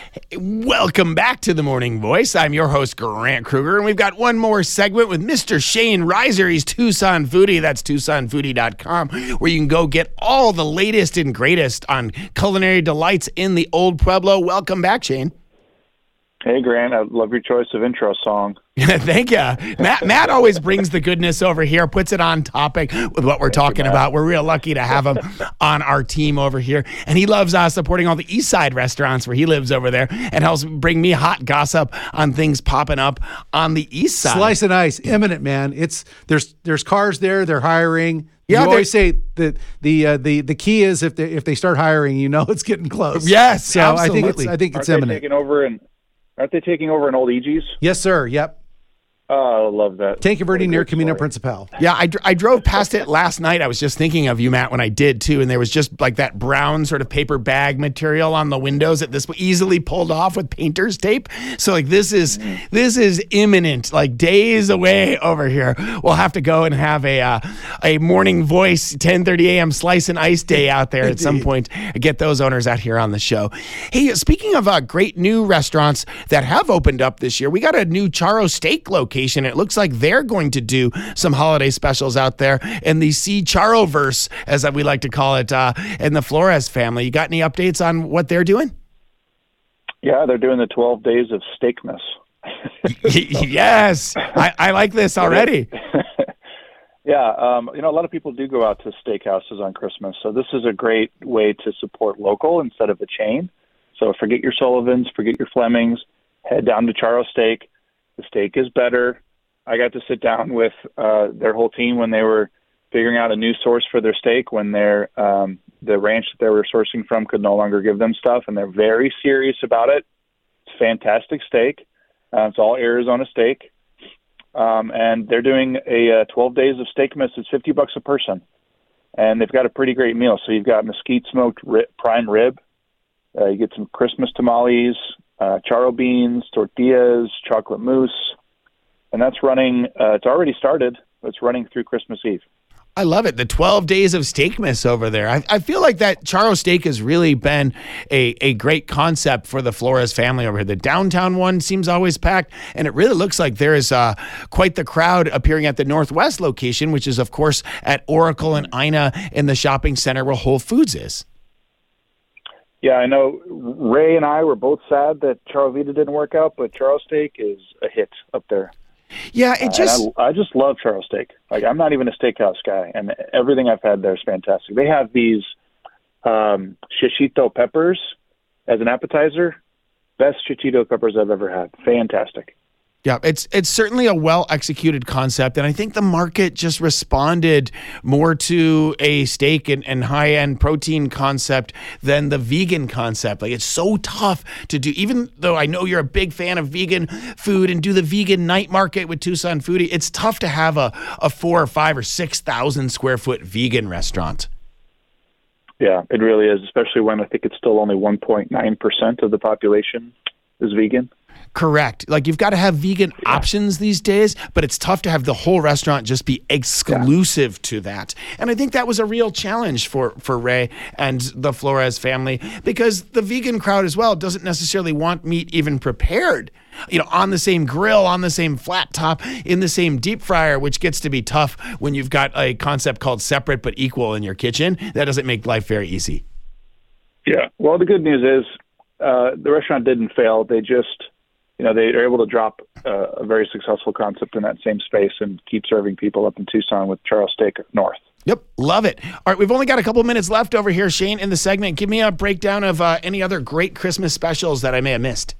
Welcome back to The Morning Voice. I'm your host, Grant Kruger, and we've got one more segment with Mister Shane Reiser. He's Tucson Foodie. That's tucson foodie dot com, where you can go get all the latest and greatest on culinary delights in the Old Pueblo. Welcome back, Shane. Hey, Grant. I love your choice of intro song. Thank you. Matt Matt always brings the goodness over here, puts it on topic with what we're Thank talking you, about. We're real lucky to have him on our team over here. And he loves uh, supporting all the East Side restaurants where he lives over there and helps bring me hot gossip on things popping up on the East Side. Slice and Ice, imminent, man. It's there's there's cars there. They're hiring. Yeah, you always say that the uh, the the key is if they if they start hiring, you know it's getting close. Yes, so absolutely. I think it's I think it's Aren't imminent. They taking over and aren't they taking over an old E G's? Yes, sir. Yep. Oh, I love that. Tanque Verde near Camino Principal. Yeah, I, I drove past it last night. I was just thinking of you, Matt, when I did too. And there was just like that brown sort of paper bag material on the windows that this easily pulled off with painter's tape. So like this is mm-hmm. this is imminent, like days away over here. We'll have to go and have a uh, a Morning Voice ten thirty a.m. Slice and Ice day out there at some point. Get those owners out here on the show. Hey, speaking of uh, great new restaurants that have opened up this year, we got a new Charro Steak location. It looks like they're going to do some holiday specials out there in the C Charroverse, as we like to call it, uh, in the Flores family. You got any updates on what they're doing? Yeah, they're doing the twelve days of Steakmas. Yes, I, I like this already. Yeah, um, you know, a lot of people do go out to steakhouses on Christmas, so this is a great way to support local instead of a chain. So forget your Sullivans, forget your Flemings, head down to Charro Steak. The steak is better. I got to sit down with uh, their whole team when they were figuring out a new source for their steak when their um, the ranch that they were sourcing from could no longer give them stuff, and they're very serious about it. It's fantastic steak. Uh, it's all Arizona steak. Um, and they're doing a uh, twelve days of Steakmas. It's fifty bucks a person. And they've got a pretty great meal. So you've got mesquite smoked ri- prime rib. Uh, you get some Christmas tamales, uh, charro beans, tortillas, chocolate mousse. And that's running, uh, it's already started. It's running through Christmas Eve. I love it. The twelve days of Steakmas over there. I, I feel like that Charro steak has really been a, a great concept for the Flores family over here. The downtown one seems always packed, and it really looks like there is uh, quite the crowd appearing at the Northwest location, which is, of course, at Oracle and Ina in the shopping center where Whole Foods is. Yeah, I know Ray and I were both sad that Charro Vita didn't work out, but Charro steak is a hit up there. Yeah, it just... Uh, I, I just love Charro steak. Like, I'm not even a steakhouse guy, and everything I've had there is fantastic. They have these um, shishito peppers as an appetizer. Best shishito peppers I've ever had. Fantastic. Yeah, it's it's certainly a well-executed concept, and I think the market just responded more to a steak and, and high-end protein concept than the vegan concept. Like, it's so tough to do, even though I know you're a big fan of vegan food and do the vegan night market with Tucson Foodie, it's tough to have a, a four or five or six thousand square foot vegan restaurant. Yeah, it really is, especially when I think it's still only one point nine percent of the population is vegan. Correct. Like, you've got to have vegan yeah. options these days, but it's tough to have the whole restaurant just be exclusive yeah. to that. And I think that was a real challenge for, for Ray and the Flores family, because the vegan crowd as well doesn't necessarily want meat even prepared, you know, on the same grill, on the same flat top, in the same deep fryer, which gets to be tough when you've got a concept called separate but equal in your kitchen. That doesn't make life very easy. Yeah. Well, the good news is uh, the restaurant didn't fail. They just... You know, they're able to drop uh, a very successful concept in that same space and keep serving people up in Tucson with Charro Steak North. Yep, love it. All right, we've only got a couple minutes left over here, Shane, in the segment. Give me a breakdown of uh, any other great Christmas specials that I may have missed.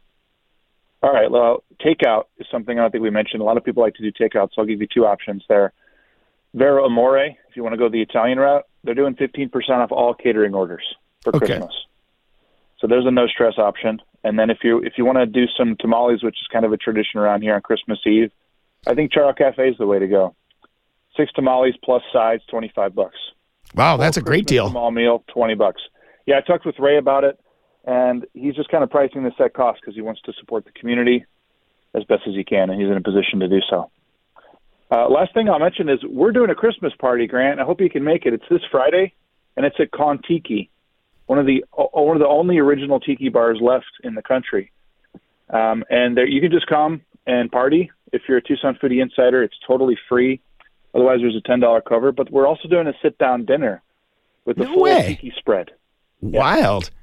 All right, well, takeout is something I don't think we mentioned. A lot of people like to do takeout, so I'll give you two options there. Vero Amore, if you want to go the Italian route, they're doing fifteen percent off all catering orders for okay. Christmas. So there's a no-stress option. And then if you if you want to do some tamales, which is kind of a tradition around here on Christmas Eve, I think Charro Cafe is the way to go. Six tamales plus sides, twenty-five bucks. Wow, that's a great deal. Small meal, twenty bucks. Yeah, I talked with Ray about it, and he's just kind of pricing this at cost because he wants to support the community as best as he can, and he's in a position to do so. Uh, last thing I'll mention is we're doing a Christmas party, Grant. I hope you can make it. It's this Friday, and it's at Kon-Tiki. One of the one of the only original tiki bars left in the country, um, and there, you can just come and party. If you're a Tucson Foodie Insider, it's totally free. Otherwise, there's a ten dollars cover. But we're also doing a sit-down dinner with the no full way. tiki spread. Wild. Yeah.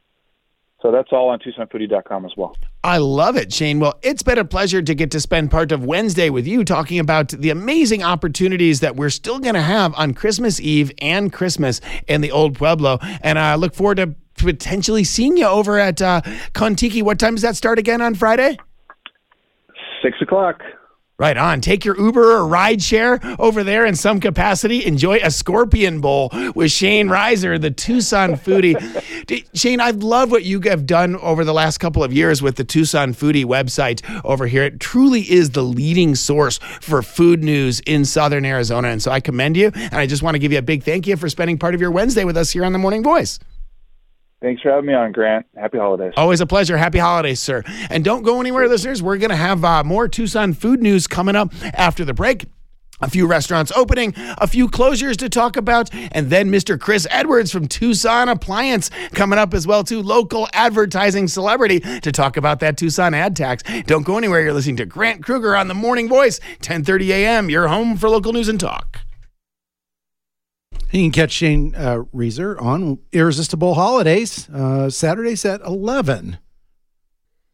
So that's all on Tucson Foodie dot com as well. I love it, Shane. Well, it's been a pleasure to get to spend part of Wednesday with you talking about the amazing opportunities that we're still going to have on Christmas Eve and Christmas in the Old Pueblo. And I look forward to potentially seeing you over at uh, Kon-Tiki. What time does that start again on Friday? Six o'clock. Right on. Take your Uber or ride share over there in some capacity. Enjoy a Scorpion Bowl with Shane Reiser, the Tucson Foodie. Shane, I love what you have done over the last couple of years with the Tucson Foodie website over here. It truly is the leading source for food news in Southern Arizona. And so I commend you. And I just want to give you a big thank you for spending part of your Wednesday with us here on The Morning Voice. Thanks for having me on, Grant. Happy holidays. Always a pleasure. Happy holidays, sir. And don't go anywhere, listeners. We're going to have uh, more Tucson food news coming up after the break. A few restaurants opening, a few closures to talk about, and then Mister Chris Edwards from Tucson Appliance coming up as well, too. Local advertising celebrity to talk about that Tucson ad tax. Don't go anywhere. You're listening to Grant Kruger on The Morning Voice, ten thirty a.m. Your home for local news and talk. You can catch Shane uh, Reiser on Irresistible Holidays, uh, Saturdays at eleven.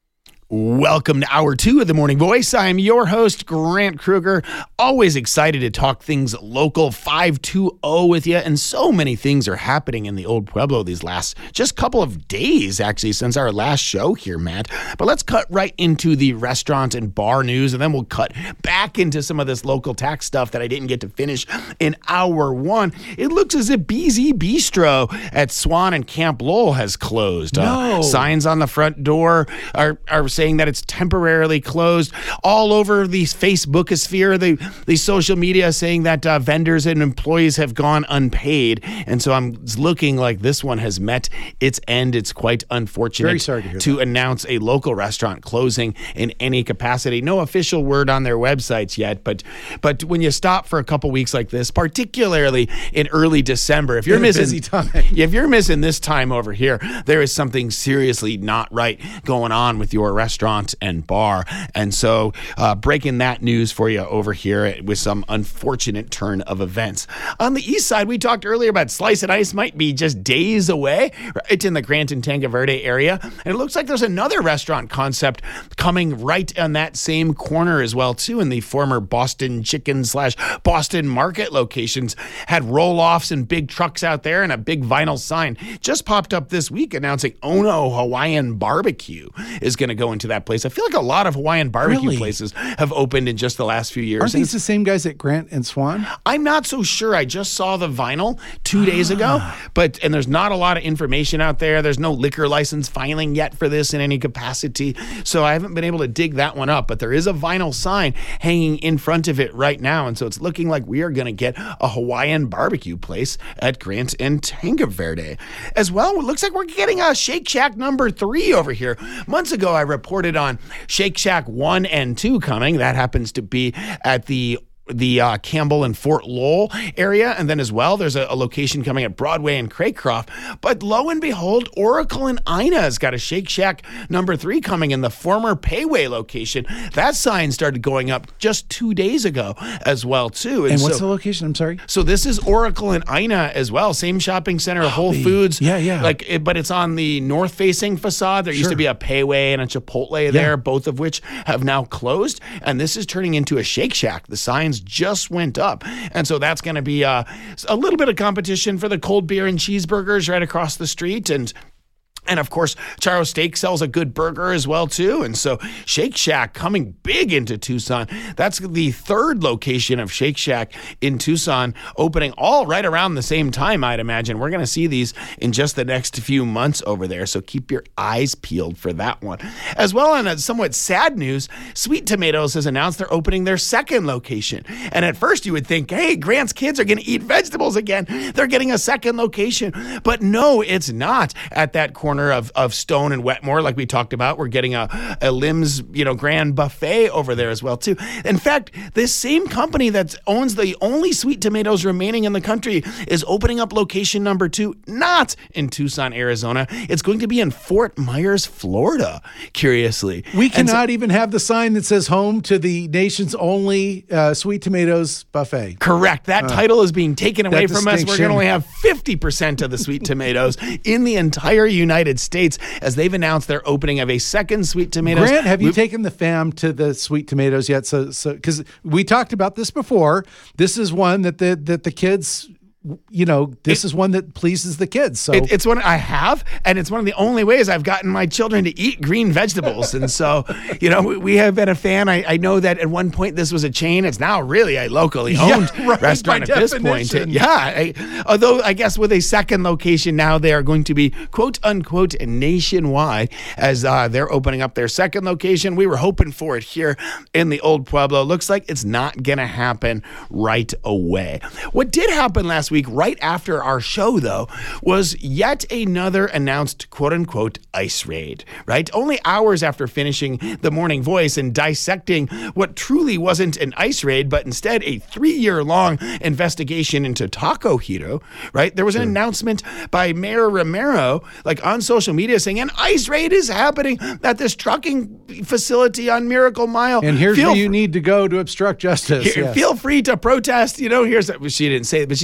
Welcome to hour two of The Morning Voice. I'm your host, Grant Kruger. Always excited to talk things local, five two zero with you. And so many things are happening in the Old Pueblo these last just couple of days, actually, since our last show here, Matt. But let's cut right into the restaurant and bar news, and then we'll cut back into some of this local tax stuff that I didn't get to finish in hour one. It looks as if B Z Bistro at Swan and Camp Lowell has closed. No. Uh, signs on the front door are, are saying that it's temporarily closed. All over the Facebookosphere, the, the social media saying that uh, vendors and employees have gone unpaid. And so I'm looking like this one has met its end. It's quite unfortunate Very sorry to hear to that. announce a local restaurant closing in any capacity. No official word on their websites yet, but but when you stop for a couple weeks like this, particularly in early December, if you're In a missing busy time. if you're missing this time over here, there is something seriously not right going on with your restaurant and bar. And so uh, breaking that news for you over here with some unfortunate turn of events. On the east side, we talked earlier about Slice and Ice might be just days away. It's in the Grant and Tanque Verde area. And it looks like there's another restaurant concept coming right on that same corner as well, too, in the former Boston Chicken slash Boston Market locations. Had roll-offs and big trucks out there and a big vinyl sign. Just popped up this week announcing Ono Hawaiian Barbecue is going to go into that place. I feel like a lot of Hawaiian barbecue Really? places have opened in just the last few years. Aren't these the same guys at Grant and Swan? I'm not so sure. I just saw the vinyl two days ago, but and there's not a lot of information out there. There's no liquor license filing yet for this in any capacity, so I haven't been able to dig that one up. But there is a vinyl sign hanging in front of it right now, and so it's looking like we are going to get a Hawaiian barbecue place at Grant and Tanque Verde. As well, it looks like we're getting a Shake Shack number three over here. Months ago, I reported on Shake Shack one and two coming. That happens to be at the the uh, Campbell and Fort Lowell area. And then as well, there's a, a location coming at Broadway and Craycroft. But lo and behold, Oracle and Ina has got a Shake Shack number three coming in the former Payway location. That sign started going up just two days ago as well, too. And what's so, the location? I'm sorry. So this is Oracle and Ina as well. Same shopping center, Whole the- Foods. yeah, yeah. Like, it, but it's on the north-facing facade. There used Sure. to be a Payway and a Chipotle there, both of which have now closed. And this is turning into a Shake Shack. The signs just went up. And so that's going to be uh, a little bit of competition for the cold beer and cheeseburgers right across the street. And And of course, Charo Steak sells a good burger as well, too. And so Shake Shack coming big into Tucson. That's the third location of Shake Shack in Tucson, opening all right around the same time, I'd imagine. We're going to see these in just the next few months over there. So keep your eyes peeled for that one. As well, on a somewhat sad news, Sweet Tomatoes has announced they're opening their second location. And at first you would think, hey, Grant's kids are going to eat vegetables again. They're getting a second location. But no, it's not at that corner Of, of Stone and Wetmore, like we talked about. We're getting a, a Lim's, you know, Grand Buffet over there as well, too. In fact, this same company that owns the only Sweet Tomatoes remaining in the country is opening up location number two, not in Tucson, Arizona. It's going to be in Fort Myers, Florida, curiously. We And so- cannot even have the sign that says home to the nation's only uh, Sweet Tomatoes buffet. Correct. That title is being taken away from us. We're distinction. going to only have fifty percent of the Sweet Tomatoes in the entire United States as they've announced their opening of a second Sweet Tomatoes. Grant, have you We- taken the fam to the Sweet Tomatoes yet? So, so because we talked about this before, this is one that the that the kids, you know, this is one that pleases the kids. So It, it's one I have, and it's one of the only ways I've gotten my children to eat green vegetables. And so, you know, we, we have been a fan. I, I know that at one point this was a chain. It's now really a locally owned Yeah, right, restaurant by at this point. definition. Yeah. I, although I guess with a second location now, they are going to be quote unquote nationwide as uh, they're opening up their second location. We were hoping for it here in the Old Pueblo. Looks like it's not going to happen right away. What did happen last week, right after our show, though, was yet another announced quote-unquote ice raid, right? Only hours after finishing The Morning Voice and dissecting what truly wasn't an ice raid, but instead a three-year-long investigation into Taco Hero, right? There was an announcement by Mayor Romero, like on social media, saying an ice raid is happening at this trucking facility on Miracle Mile. and here's Feel where you need to go to obstruct justice. here, Yes. Feel free to protest. You know, here's she didn't say it, but she said,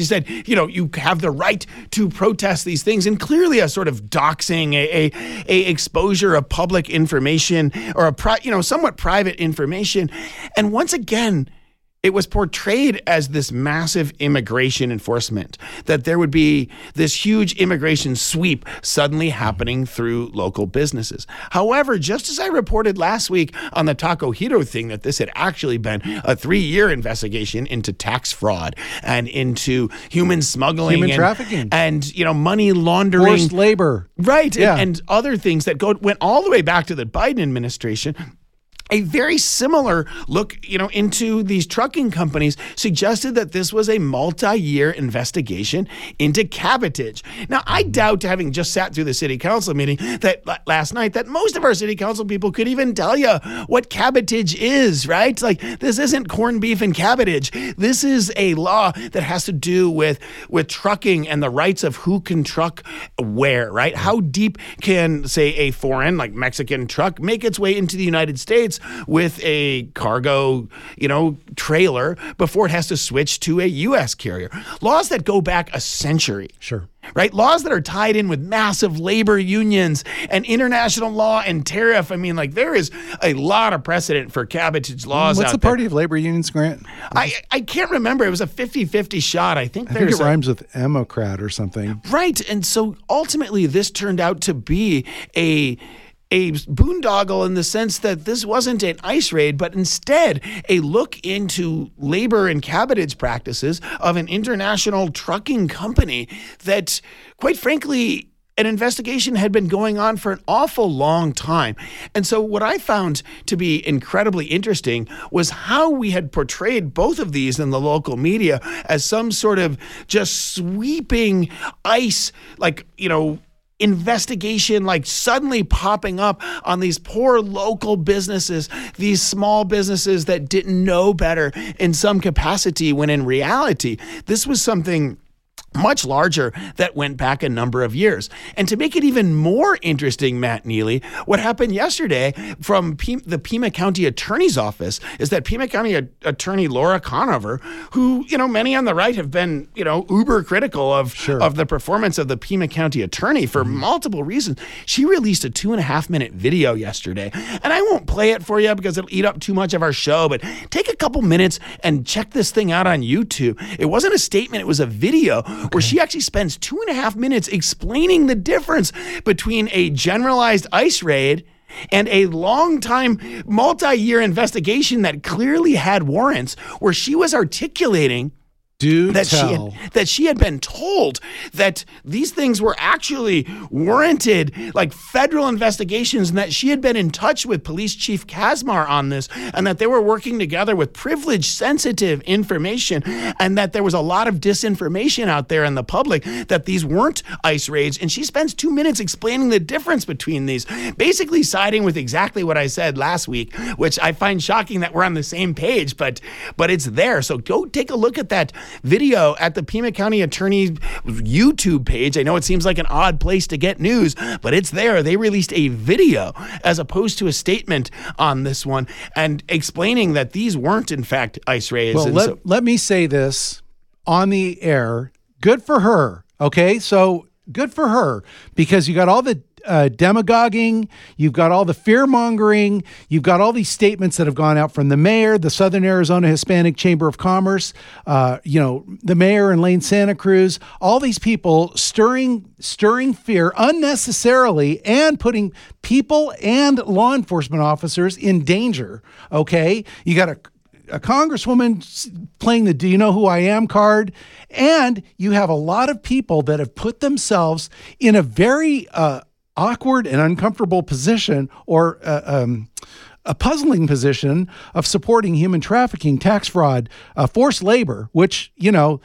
you know, you have the right to protest these things, and clearly a sort of doxing, a, a, a exposure of public information or a, pri- you know, somewhat private information. And once again, it was portrayed as this massive immigration enforcement, that there would be this huge immigration sweep suddenly happening through local businesses. However, just as I reported last week on the Taco Hero thing, that this had actually been a three-year investigation into tax fraud and into human smuggling, human and, trafficking, and you know, money laundering, forced labor, right, yeah. and, and other things that go went all the way back to the Biden administration. A very similar look, you know, into these trucking companies suggested that this was a multi-year investigation into cabotage. Now, I doubt, having just sat through the city council meeting that last night, that most of our city council people could even tell you what cabotage is, right? Like, this isn't corned beef and cabotage. This is a law that has to do with with trucking and the rights of who can truck where, right? How deep can, say, a foreign, like Mexican truck make its way into the United States with a cargo, you know, trailer before it has to switch to a U S carrier? Laws that go back a century. Sure. Right? Laws that are tied in with massive labor unions and international law and tariff. I mean, like, there is a lot of precedent for cabotage laws What's out the there. party of labor unions, Grant? I, I can't remember. It was a fifty-fifty shot. I think I there's think it a, rhymes with Democrat or something. Right. And so ultimately this turned out to be a a boondoggle in the sense that this wasn't an ICE raid, but instead a look into labor and cabotage practices of an international trucking company that, quite frankly, an investigation had been going on for an awful long time. And so what I found to be incredibly interesting was how we had portrayed both of these in the local media as some sort of just sweeping ICE, like, you know, investigation, like suddenly popping up on these poor local businesses, these small businesses that didn't know better in some capacity, when in reality, this was something much larger that went back a number of years. And to make it even more interesting, Matt Neely, what happened yesterday from P- the Pima County Attorney's Office is that Pima County a- Attorney Laura Conover, who, you know, many on the right have been, you know, uber critical of, sure. of the performance of the Pima County Attorney for mm-hmm. multiple reasons. She released a two and a half minute video yesterday. And I won't play it for you because it'll eat up too much of our show, but take a couple minutes and check this thing out on YouTube. It wasn't a statement, it was a video. Okay. Where she actually spends two and a half minutes explaining the difference between a generalized ICE raid and a long-time, multi-year investigation that clearly had warrants, where she was articulating Do that tell. she had, that she had been told that these things were actually warranted, like federal investigations, and that she had been in touch with Police Chief Kazmar on this, and that they were working together with privileged, sensitive information, and that there was a lot of disinformation out there in the public that these weren't ICE raids. And she spends two minutes explaining the difference between these, basically siding with exactly what I said last week, which I find shocking that we're on the same page, but but it's there. So go take a look at that video at the Pima County Attorney's YouTube page. I know it seems like an odd place to get news, but it's there. They released a video as opposed to a statement on this one, and explaining that these weren't in fact ICE raids. Well, and let, so- let me say this on the air. Good for her. Okay. So good for her, because you got all the Uh, demagoguing, you've got all the fear mongering, you've got all these statements that have gone out from the mayor, the Southern Arizona Hispanic Chamber of Commerce, uh, you know, the mayor in Lane Santa Cruz, all these people stirring, stirring fear unnecessarily and putting people and law enforcement officers in danger. Okay. You got a a congresswoman playing the "Do you know who I am" card, and you have a lot of people that have put themselves in a very uh, awkward and uncomfortable position, or uh, um, a puzzling position of supporting human trafficking, tax fraud, uh, forced labor, which, you know,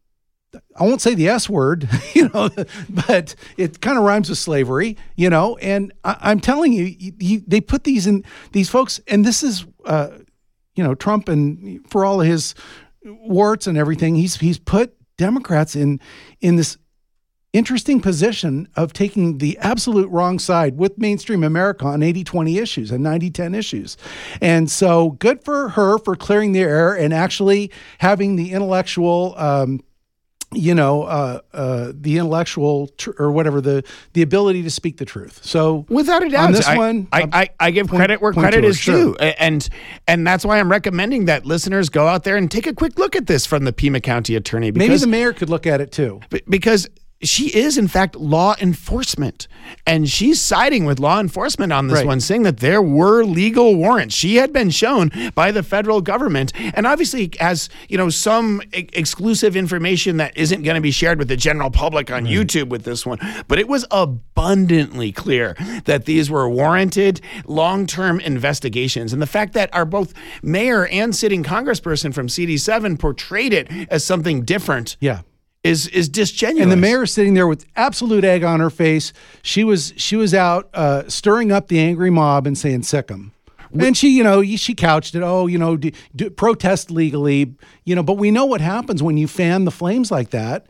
I won't say the S word, you know, but it kind of rhymes with slavery, you know, and I, I'm telling you, you, you, they put these in, these folks, and this is, uh, you know, Trump, and for all of his warts and everything, he's he's put Democrats in in this interesting position of taking the absolute wrong side with mainstream America on eighty twenty issues and ninety ten issues. And so good for her for clearing the air and actually having the intellectual um, you know, uh, uh, the intellectual tr- or whatever, the the ability to speak the truth. So without a doubt, on this I, one, I, I, I give point, credit where credit her, is sure. due, and and that's why I'm recommending that listeners go out there and take a quick look at this from the Pima County Attorney. Because, maybe the mayor could look at it too, because she is, in fact, law enforcement. And she's siding with law enforcement on this right. one, saying that there were legal warrants. She had been shown by the federal government, and obviously has, you know, some e- exclusive information that isn't going to be shared with the general public on mm. YouTube with this one. But it was abundantly clear that these were warranted long-term investigations. And the fact that our both mayor and sitting congressperson from C D seven portrayed it as something different. Yeah. is is disingenuous. And the mayor is sitting there with absolute egg on her face. She was she was out uh, stirring up the angry mob and saying sick 'em. And she, you know, she couched it. Oh, you know, do, do, protest legally, you know. But we know what happens when you fan the flames like that.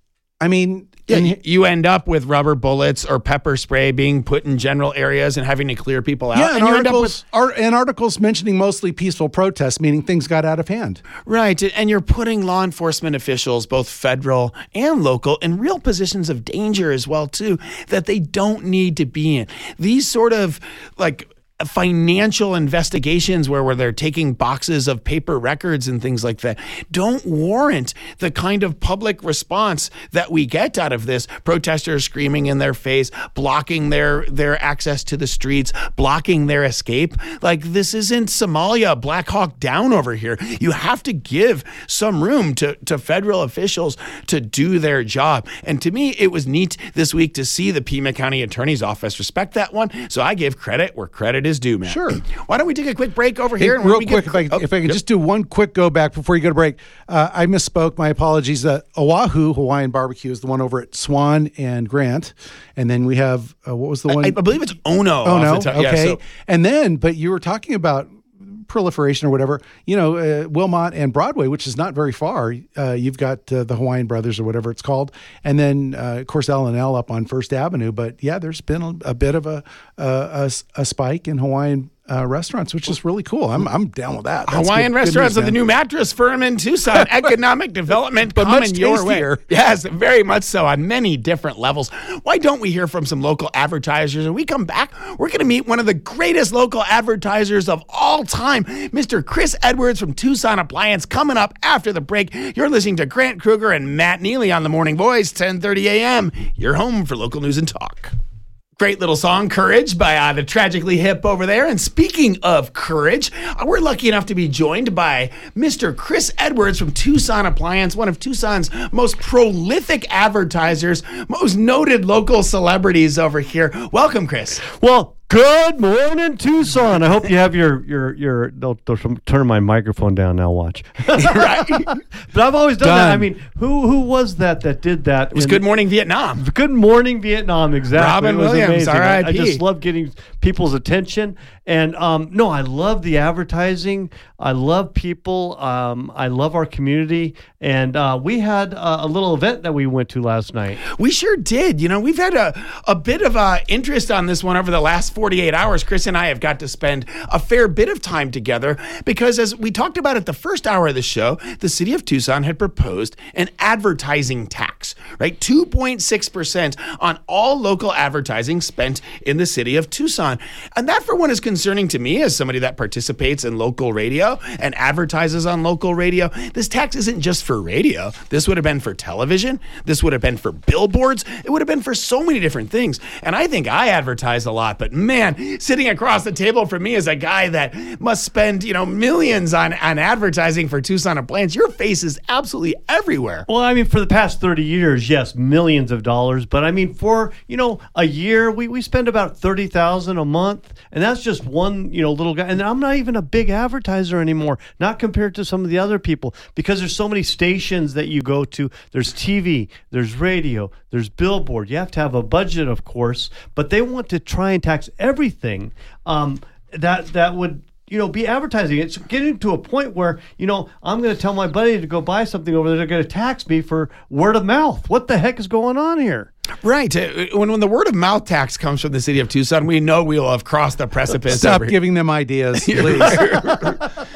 I mean, yeah, and, you end up with rubber bullets or pepper spray being put in general areas and having to clear people out. Yeah, and, and you articles, end up with, are, and articles mentioning mostly peaceful protests, meaning things got out of hand. Right, and you're putting law enforcement officials, both federal and local, in real positions of danger as well, too, that they don't need to be in. These sort of, like, financial investigations where, where they're taking boxes of paper records and things like that don't warrant the kind of public response that we get out of this. Protesters screaming in their face, blocking their, their access to the streets, blocking their escape. Like, this isn't Somalia, Black Hawk Down over here. You have to give some room to, to federal officials to do their job. And to me, it was neat this week to see the Pima County Attorney's Office respect that one. So I give credit where credit is due, man. Sure. Why don't we take a quick break over Hey, here? And real we quick, get, if I, oh, if I can yep. just do one quick go back before you go to break. Uh, I misspoke. My apologies. Uh, Oahu Hawaiian Barbecue is the one over at Swan and Grant. And then we have, uh, what was the one? I, I believe it's Ono. Oh, no? The top. Okay. Yeah, so. And then, but you were talking about proliferation or whatever, you know, uh, Wilmot and Broadway, which is not very far. Uh, you've got uh, the Hawaiian Brothers or whatever it's called. And then, uh, of course, L and L up on First Avenue. But yeah, there's been a, a bit of a, a, a, a spike in Hawaiian Uh, restaurants, which is really cool. I'm I'm down with that. That's Hawaiian good, good restaurants news, are the man. new mattress firm in Tucson. Economic development But coming much your way. tastier. Yes, very much so on many different levels. Why don't we hear from some local advertisers? When we come back, we're going to meet one of the greatest local advertisers of all time, Mister Chris Edwards from Tucson Appliance, coming up after the break. You're listening to Grant Kruger and Matt Neely on The Morning Voice, ten thirty a.m. You're home for local news and talk. Great little song, Courage, by uh, the Tragically Hip over there. And speaking of courage, uh, we're lucky enough to be joined by Mister Chris Edwards from Tucson Appliance, one of Tucson's most prolific advertisers, most noted local celebrities over here. Welcome, Chris. Well, good morning, Tucson. I hope you have your, your, your, they'll, they'll turn my microphone down now, watch. Right. But I've always done, Done. that. I mean, who who was that that did that? It was Good Morning Vietnam. Good Morning Vietnam, exactly. Robin it was Williams, amazing. R I P I, I just love getting people's attention. And um, no, I love the advertising. I love people. Um, I love our community. And uh, we had uh, a little event that we went to last night. We sure did. You know, we've had a, a bit of uh, interest on this one over the last forty-eight hours. Chris and I have got to spend a fair bit of time together because, as we talked about at the first hour of the show, the city of Tucson had proposed an advertising tax, right? two point six percent on all local advertising spent in the city of Tucson. And that, for one, is concerning to me as somebody that participates in local radio and advertises on local radio. This tax isn't just for radio. This would have been for television. This would have been for billboards. It would have been for so many different things. And I think I advertise a lot, but man, sitting across the table from me is a guy that must spend, you know, millions on, on advertising for Tucson Appliance. Your face is absolutely everywhere. Well, I mean, for the past thirty years, yes, millions of dollars. But I mean, for, you know, a year, we, we spend about thirty thousand dollars a month. And that's just one, you know, little guy. And I'm not even a big advertiser anymore, not compared to some of the other people, because there's so many stations that you go to. There's T V, there's radio, there's billboard. You have to have a budget, of course, but they want to try and tax everything um, that that would, you know, be advertising. It's getting to a point where, you know, I'm going to tell my buddy to go buy something over there. They're going to tax me for word of mouth. What the heck is going on here? Right. Uh, When when the word of mouth tax comes from the city of Tucson, we know we will have crossed the precipice. Stop over- giving them ideas, please. Right,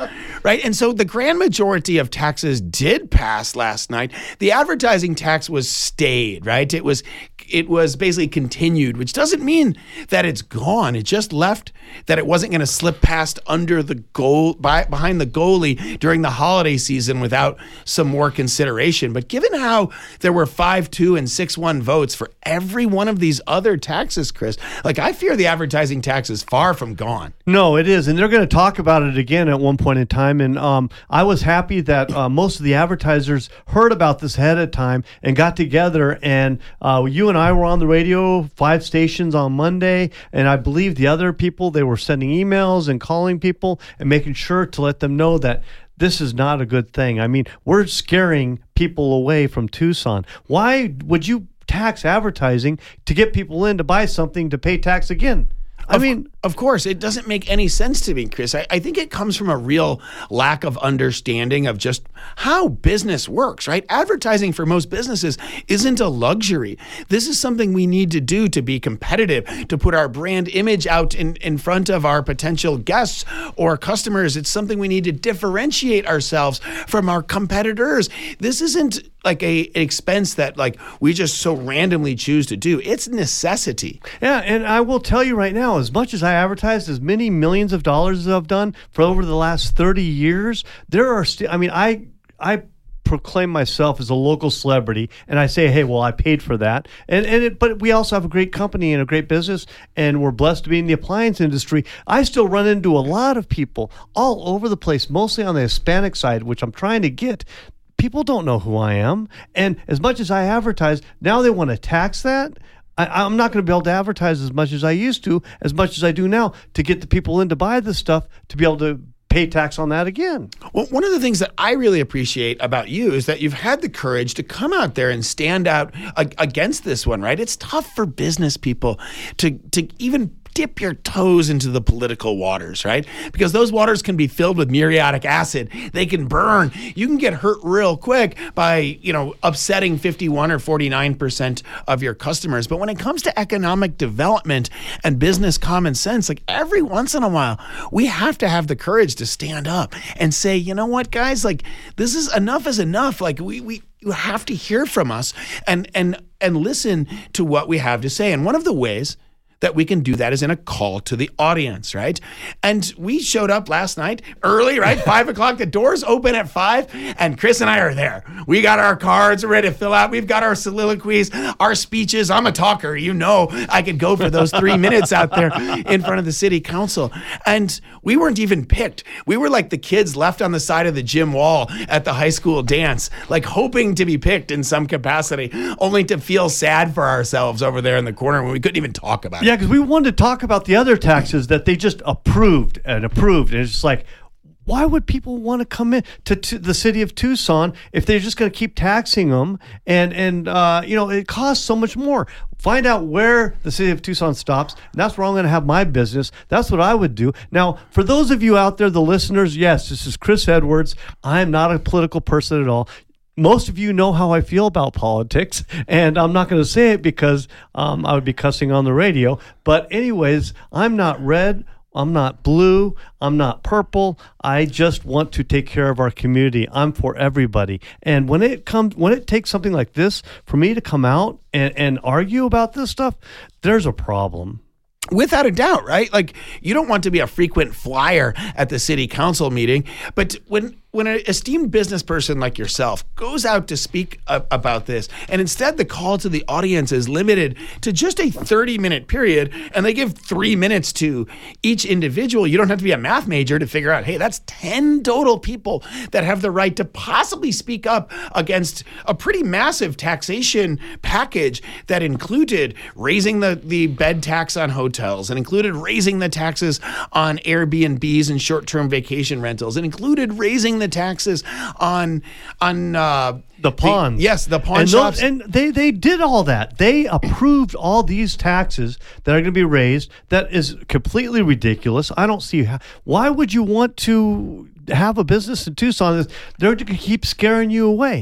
right? And so the grand majority of taxes did pass last night. The advertising tax was stayed, right? It was it was basically continued, which doesn't mean that it's gone. It just left that it wasn't going to slip past under the goal by, behind the goalie during the holiday season without some more consideration. But given how there were five two and six one votes for every one of these other taxes, Chris, like I fear the advertising tax is far from gone. No, it is. And they're going to talk about it again at one point in time. And um, I was happy that uh, most of the advertisers heard about this ahead of time and got together. And uh, you and I were on the radio, five stations on Monday. And I believe the other people, they were sending emails and calling people and making sure to let them know that this is not a good thing. I mean, we're scaring people away from Tucson. Why would you tax advertising to get people in to buy something to pay tax again? I of, mean, of course, it doesn't make any sense to me, Chris. I, I think it comes from a real lack of understanding of just how business works, right? Advertising for most businesses isn't a luxury. This is something we need to do to be competitive, to put our brand image out in, in front of our potential guests or customers. It's something we need to differentiate ourselves from our competitors. This isn't like a an expense that like we just so randomly choose to do. It's necessity. Yeah, and I will tell you right now, as much as I advertised as many millions of dollars as I've done for over the last thirty years, there are still, I mean, I I proclaim myself as a local celebrity, and I say, hey, well, I paid for that. And and it, but we also have a great company and a great business, and we're blessed to be in the appliance industry. I still run into a lot of people all over the place, mostly on the Hispanic side, which I'm trying to get. People don't know who I am. And as much as I advertise, now they want to tax that. I, I'm not going to be able to advertise as much as I used to, as much as I do now, to get the people in to buy this stuff, to be able to pay tax on that again. Well, one of the things that I really appreciate about you is that you've had the courage to come out there and stand out ag- against this one, right? It's tough for business people to to even dip your toes into the political waters, right? Because those waters can be filled with muriatic acid. They can burn. You can get hurt real quick by, you know, upsetting fifty-one or forty-nine percent of your customers. But when it comes to economic development and business common sense, like every once in a while, we have to have the courage to stand up and say, you know what, guys, like this is enough is enough. Like we, we, you have to hear from us and, and, and listen to what we have to say. And one of the ways that we can do that is in a call to the audience, right? And we showed up last night early, right? Five o'clock, the doors open at five, and Chris and I are there. We got our cards ready to fill out. We've got our soliloquies, our speeches. I'm a talker. You know, I could go for those three minutes out there in front of the city council. And we weren't even picked. We were like the kids left on the side of the gym wall at the high school dance, like hoping to be picked in some capacity, only to feel sad for ourselves over there in the corner when we couldn't even talk about it. Yeah, because we wanted to talk about the other taxes that they just approved and approved. And it's just like, why would people want to come in to, to the city of Tucson if they're just going to keep taxing them? And, and uh, you know, it costs so much more. Find out where the city of Tucson stops. And that's where I'm going to have my business. That's what I would do. Now, for those of you out there, the listeners, yes, this is Chris Edwards. I'm not a political person at all. Most of you know how I feel about politics, and I'm not going to say it because um, I would be cussing on the radio. But anyways, I'm not red. I'm not blue. I'm not purple. I just want to take care of our community. I'm for everybody. And when it comes, when it takes something like this for me to come out and, and argue about this stuff, there's a problem. Without a doubt, right? Like you don't want to be a frequent flyer at the city council meeting, but when when an esteemed business person like yourself goes out to speak a- about this, and instead the call to the audience is limited to just a thirty minute period, and they give three minutes to each individual, you don't have to be a math major to figure out, hey, that's ten total people that have the right to possibly speak up against a pretty massive taxation package that included raising the, the bed tax on hotels, and included raising the taxes on Airbnbs and short-term vacation rentals, and included raising the taxes on on uh, the pawns. The, yes, the pawn and shops. Those, and they, they did all that. They approved all these taxes that are going to be raised. That is completely ridiculous. I don't see how. Why would you want to have a business in Tucson? They're going to keep scaring you away.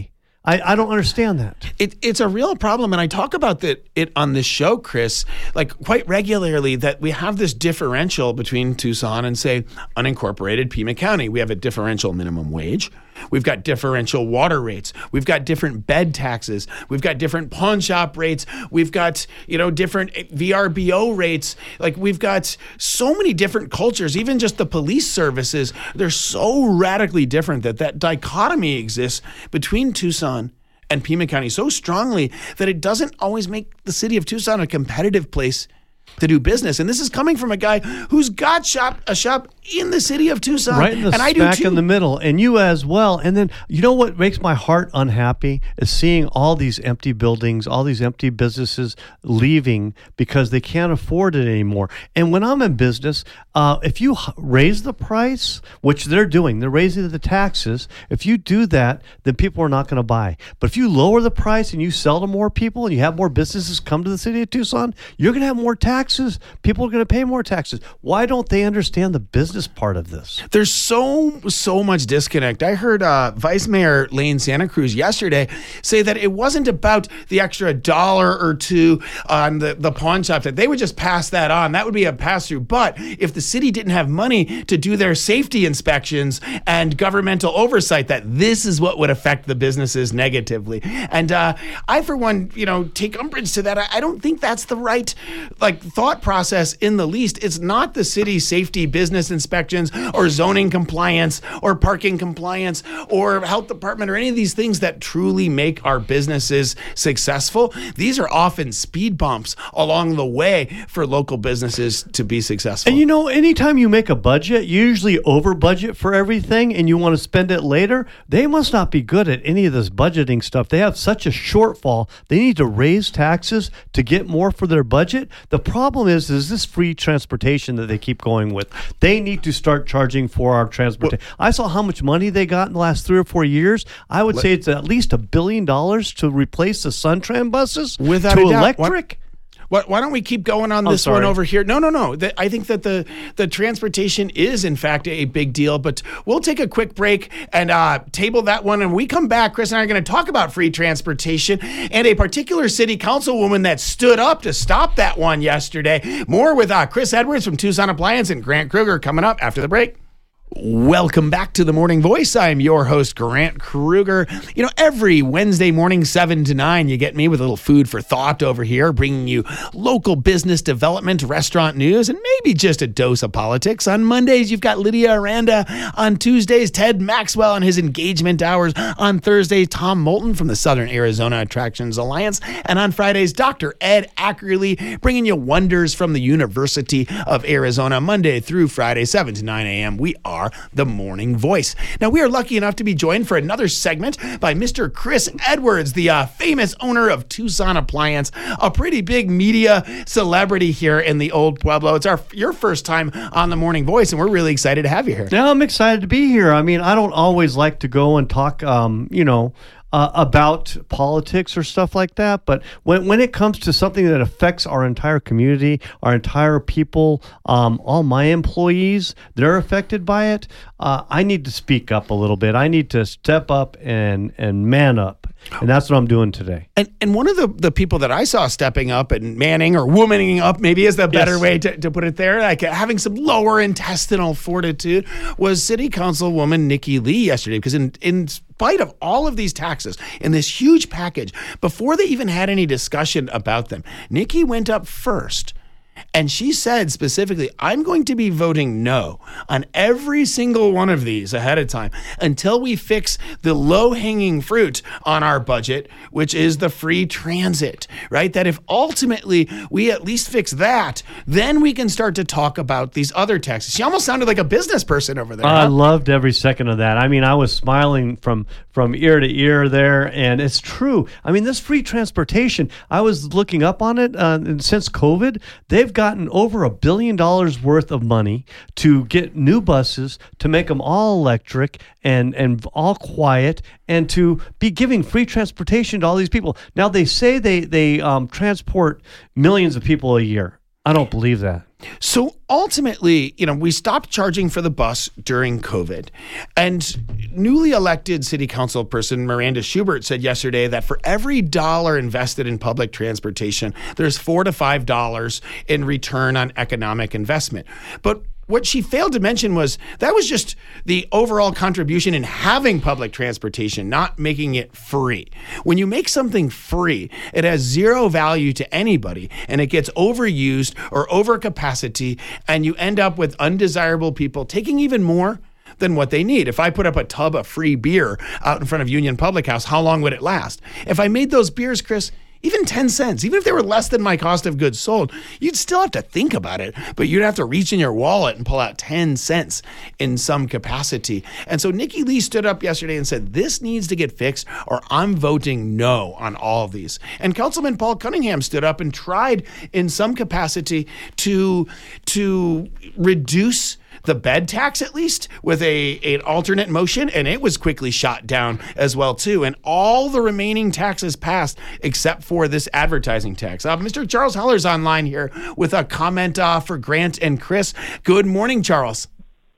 I, I don't understand that. It, it's a real problem, and I talk about that it on this show, Chris, like quite regularly, that we have this differential between Tucson and, say, unincorporated Pima County. We have a differential minimum wage. We've got differential water rates. We've got different bed taxes. We've got different pawn shop rates. We've got, you know, different V R B O rates. Like, we've got so many different cultures. Even just the police services, they're so radically different that that dichotomy exists between Tucson and Pima County so strongly that it doesn't always make the city of Tucson a competitive place to do business. And this is coming from a guy who's got shop a shop in the city of Tucson. Right in the and I do smack too. in the middle. And you as well. And then, you know what makes my heart unhappy is seeing all these empty buildings, all these empty businesses leaving because they can't afford it anymore. And when I'm in business, uh, if you h- raise the price, which they're doing, they're raising the taxes. If you do that, then people are not going to buy. But if you lower the price and you sell to more people and you have more businesses come to the city of Tucson, you're going to have more taxes. People are going to pay more taxes. Why don't they understand the business part of this? There's so, so much disconnect. I heard uh, Vice Mayor Lane Santa Cruz yesterday say that it wasn't about the extra dollar or two on the, the pawn shop, that they would just pass that on. That would be a pass through. But if the city didn't have money to do their safety inspections and governmental oversight, that this is what would affect the businesses negatively. And uh, I, for one, you know, take umbrage to that. I, I don't think that's the right, like, thought process in the least. It's not the city's safety business inspections or zoning compliance or parking compliance or health department or any of these things that truly make our businesses successful. These are often speed bumps along the way for local businesses to be successful. And you know, anytime you make a budget, you usually over budget for everything and you want to spend it later. They must not be good at any of this budgeting stuff. They have such a shortfall. They need to raise taxes to get more for their budget. The problem is, is this free transportation that they keep going with. They need to start charging for our transportation. Well, I saw how much money they got in the last three or four years. I would let, say it's at least a billion dollars to replace the SunTran buses without to a doubt. electric. What, why don't we keep going on this oh, one over here? No, no, no. The, I think that the, the transportation is, in fact, a big deal. But we'll take a quick break and uh, table that one. And when we come back, Chris and I are going to talk about free transportation and a particular city councilwoman that stood up to stop that one yesterday. More with uh, Chris Edwards from Tucson Appliance and Grant Kruger coming up after the break. Welcome back to The Morning Voice. I'm your host, Grant Kruger. You know, every Wednesday morning, seven to nine, you get me with a little food for thought over here, bringing you local business development, restaurant news, and maybe just a dose of politics. On Mondays, you've got Lydia Aranda. On Tuesdays, Ted Maxwell on his engagement hours. On Thursdays, Tom Moulton from the Southern Arizona Attractions Alliance. And on Fridays, Doctor Ed Ackerley, bringing you wonders from the University of Arizona, Monday through Friday, seven to nine a.m. We are The Morning Voice. Now, we are lucky enough to be joined for another segment by Mister Chris Edwards, the uh, famous owner of Tucson Appliance, a pretty big media celebrity here in the Old Pueblo. It's our your first time on The Morning Voice, and we're really excited to have you here. Yeah, I'm excited to be here. I mean, I don't always like to go and talk, um, you know, Uh, about politics or stuff like that. But when when it comes to something that affects our entire community, our entire people, um, all my employees, they're affected by it, uh, I need to speak up a little bit. I need to step up and, and man up. And that's what I'm doing today. And and one of the, the people that I saw stepping up and manning or womaning up, maybe is the better yes. way to, to put it there, like having some lower intestinal fortitude, was City Councilwoman Nikki Lee yesterday. Because in, in spite of all of these taxes in this huge package, before they even had any discussion about them, Nikki went up first. And she said specifically, I'm going to be voting no on every single one of these ahead of time until we fix the low-hanging fruit on our budget, which is the free transit, right? That if ultimately we at least fix that, then we can start to talk about these other taxes. She almost sounded like a business person over there. I huh? loved every second of that. I mean, I was smiling from, from ear to ear there, and it's true. I mean, this free transportation, I was looking up on it, uh, and since COVID, they've gotten over a billion dollars worth of money to get new buses, to make them all electric and, and all quiet, and to be giving free transportation to all these people. Now, they say they, they um, transport millions of people a year. I don't believe that. So ultimately, you know, we stopped charging for the bus during COVID. And newly elected city council person Miranda Schubert said yesterday that for every dollar invested in public transportation, there's four to five dollars in return on economic investment. But what she failed to mention was that was just the overall contribution in having public transportation, not making it free. When you make something free, it has zero value to anybody, and it gets overused or overcapacity, and you end up with undesirable people taking even more than what they need. If I put up a tub of free beer out in front of Union Public House, how long would it last? If I made those beers, Chris, even ten cents, even if they were less than my cost of goods sold, you'd still have to think about it, but you'd have to reach in your wallet and pull out ten cents in some capacity. And so Nikki Lee stood up yesterday and said, this needs to get fixed or I'm voting no on all of these. And Councilman Paul Cunningham stood up and tried in some capacity to, to reduce the bed tax, at least, with a an alternate motion, and it was quickly shot down as well, too. And all the remaining taxes passed except for this advertising tax. Uh, Mister Charles Heller's online here with a comment uh, for Grant and Chris. Good morning, Charles.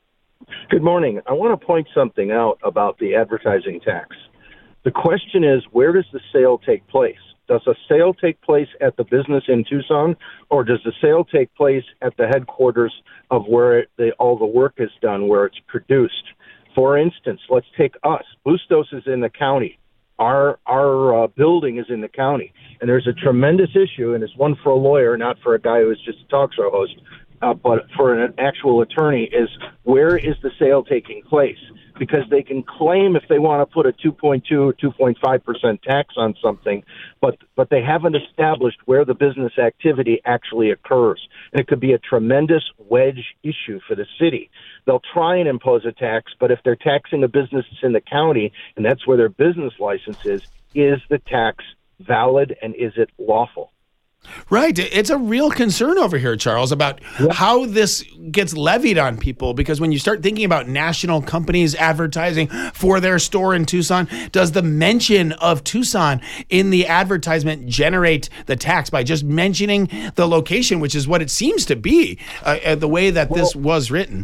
Good morning. I want to point something out about the advertising tax. The question is, where does the sale take place? Does a sale take place at the business in Tucson, or does the sale take place at the headquarters of where it, the, all the work is done, where it's produced? For instance, let's take us. Bustos is in the county. Our our uh, building is in the county. And there's a tremendous issue, and it's one for a lawyer, not for a guy who's just a talk show host, uh, but for an actual attorney, is where is the sale taking place? Because they can claim if they want to put a two point two or two point five percent tax on something, but but they haven't established where the business activity actually occurs. And it could be a tremendous wedge issue for the city. They'll try and impose a tax, but if they're taxing a business in the county, and that's where their business license is, is the tax valid and is it lawful? Right. It's a real concern over here, Charles, about yep. how this gets levied on people, because when you start thinking about national companies advertising for their store in Tucson, does the mention of Tucson in the advertisement generate the tax by just mentioning the location, which is what it seems to be, uh, the way that well, this was written?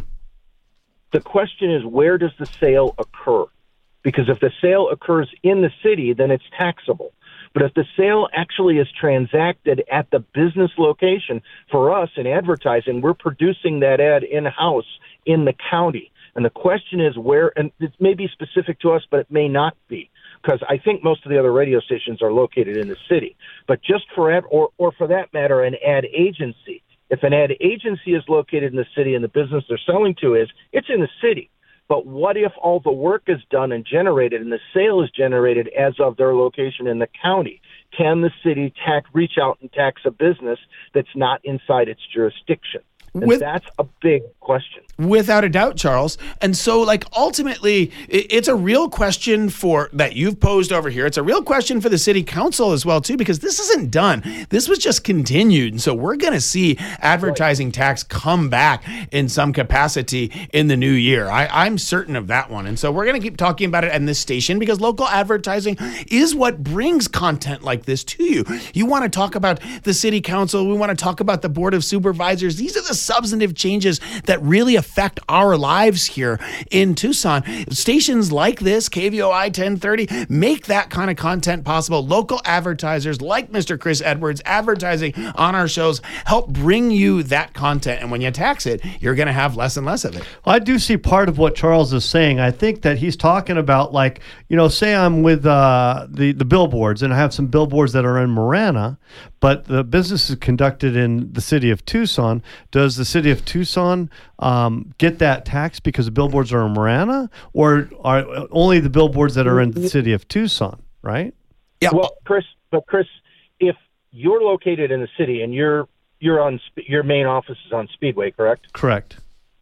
The question is, where does the sale occur? Because if the sale occurs in the city, then it's taxable. But if the sale actually is transacted at the business location, for us in advertising, we're producing that ad in-house in the county. And the question is where, and it may be specific to us, but it may not be, because I think most of the other radio stations are located in the city. But just for ad, or, or for that matter, an ad agency. If an ad agency is located in the city and the business they're selling to is, it's in the city. But what if all the work is done and generated and the sale is generated as of their location in the county? Can the city tax, reach out and tax a business that's not inside its jurisdiction? And With, that's a big question. Without a doubt, Charles. And so, like, ultimately, it, it's a real question for that you've posed over here. It's a real question for the city council as well, too, because this isn't done. This was just continued. And so we're going to see advertising right. tax come back in some capacity in the new year. I, I'm certain of that one. And so we're going to keep talking about it in this station, because local advertising is what brings content like this to you. You want to talk about the city council. We want to talk about the board of supervisors. These are the substantive changes that really affect our lives here in Tucson. Stations like this, K V O I ten thirty, make that kind of content possible. Local advertisers like Mister Chris Edwards advertising on our shows help bring you that content. And when you tax it, you're going to have less and less of it. Well, I do see part of what Charles is saying. I think that he's talking about, like, you know, say I'm with uh, the, the billboards, and I have some billboards that are in Marana, but the business is conducted in the city of Tucson. Does the city of Tucson um, get that tax because the billboards are in Marana, or are only the billboards that are in the city of Tucson, right? Yeah. Well, Chris, but Chris, if you're located in the city and you're you're on your main office is on Speedway, correct? Correct.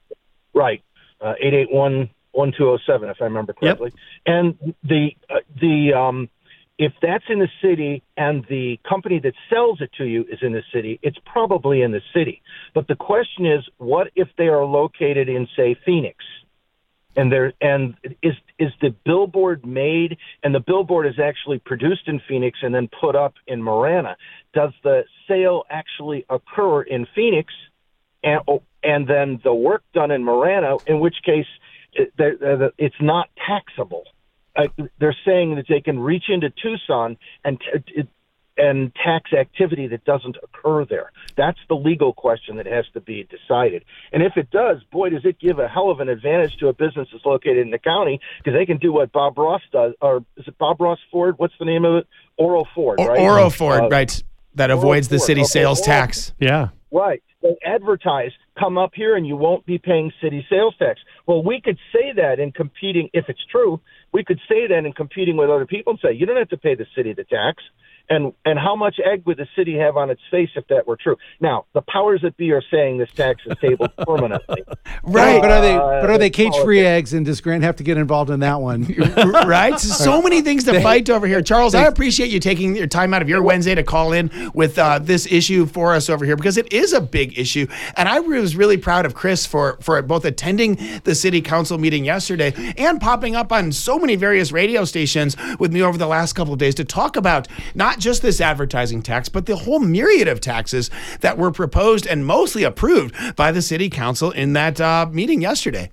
Right. Uh, eight eight one, one two zero seven, if I remember correctly. Yep. And the uh, the um. If that's in the city and the company that sells it to you is in the city, it's probably in the city. But the question is, what if they are located in, say, Phoenix? And there and is is the billboard made, and the billboard is actually produced in Phoenix and then put up in Marana? Does the sale actually occur in Phoenix? and and then the work done in Marana, in which case it, it's not taxable. Uh, they're saying that they can reach into Tucson and t- and tax activity that doesn't occur there. That's the legal question that has to be decided. And if it does, boy, does it give a hell of an advantage to a business that's located in the county, because they can do what Bob Ross does, or is it Bob Ross Ford? What's the name of it? Oro Ford, right? Oro Ford, uh, right. That avoids Oro the Ford. city Okay, sales Oro- tax. Yeah. Right. They advertise, come up here and you won't be paying city sales tax. Well, we could say that in competing, if it's true, we could say that in competing with other people and say, you don't have to pay the city the tax. And and how much egg would the city have on its face if that were true? Now, the powers that be are saying this tax is tabled permanently. Right. But are they Uh, but are they it's cage-free politics. eggs, and does Grant have to get involved in that one? Right? So many things to fight over here. Charles, I appreciate you taking your time out of your Wednesday to call in with uh, this issue for us over here, because it is a big issue. And I was really proud of Chris for, for both attending the city council meeting yesterday and popping up on so many various radio stations with me over the last couple of days to talk about not just this advertising tax, but the whole myriad of taxes that were proposed and mostly approved by the city council in that uh, meeting yesterday.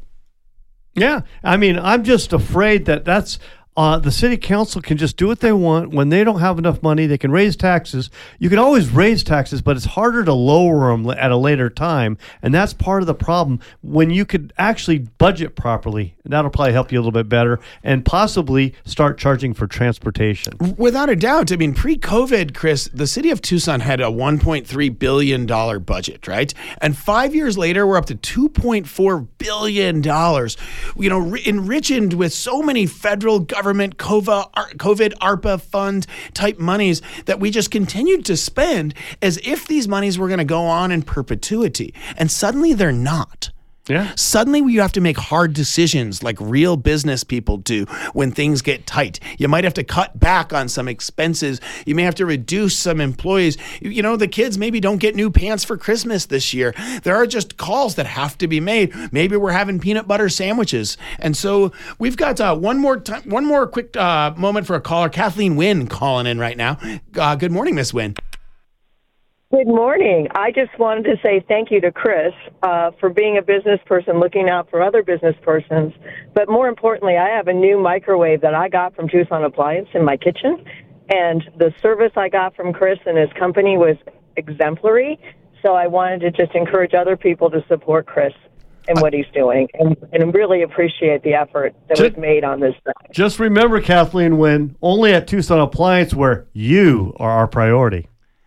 Yeah. I mean, I'm just afraid that that's uh, the city council can just do what they want. When they don't have enough money, they can raise taxes. You can always raise taxes, but it's harder to lower them at a later time. And that's part of the problem. When you could actually budget properly, that'll probably help you a little bit better, and possibly start charging for transportation. Without a doubt. I mean, pre-COVID, Chris, the city of Tucson had a one point three billion dollars budget, right? And five years later, we're up to two point four billion dollars, you know, re- enriched with so many federal government COVID ARPA fund type monies that we just continued to spend as if these monies were going to go on in perpetuity. And suddenly they're not. Yeah. Suddenly you have to make hard decisions like real business people do when things get tight. You might have to cut back on some expenses. You may have to reduce some employees. You, you know, the kids maybe don't get new pants for Christmas this year. There are just calls that have to be made. Maybe we're having peanut butter sandwiches. And so we've got uh, one more time, one more quick uh, moment for a caller. Kathleen Wynn calling in right now. Uh, good morning, Miss Wynn. Good morning. I just wanted to say thank you to Chris uh, for being a business person, looking out for other business persons. But more importantly, I have a new microwave that I got from Tucson Appliance in my kitchen. And the service I got from Chris and his company was exemplary. So I wanted to just encourage other people to support Chris and what he's doing, and, and really appreciate the effort that Just, was made on this side. Just remember, Kathleen, when only at Tucson Appliance, where you are our priority.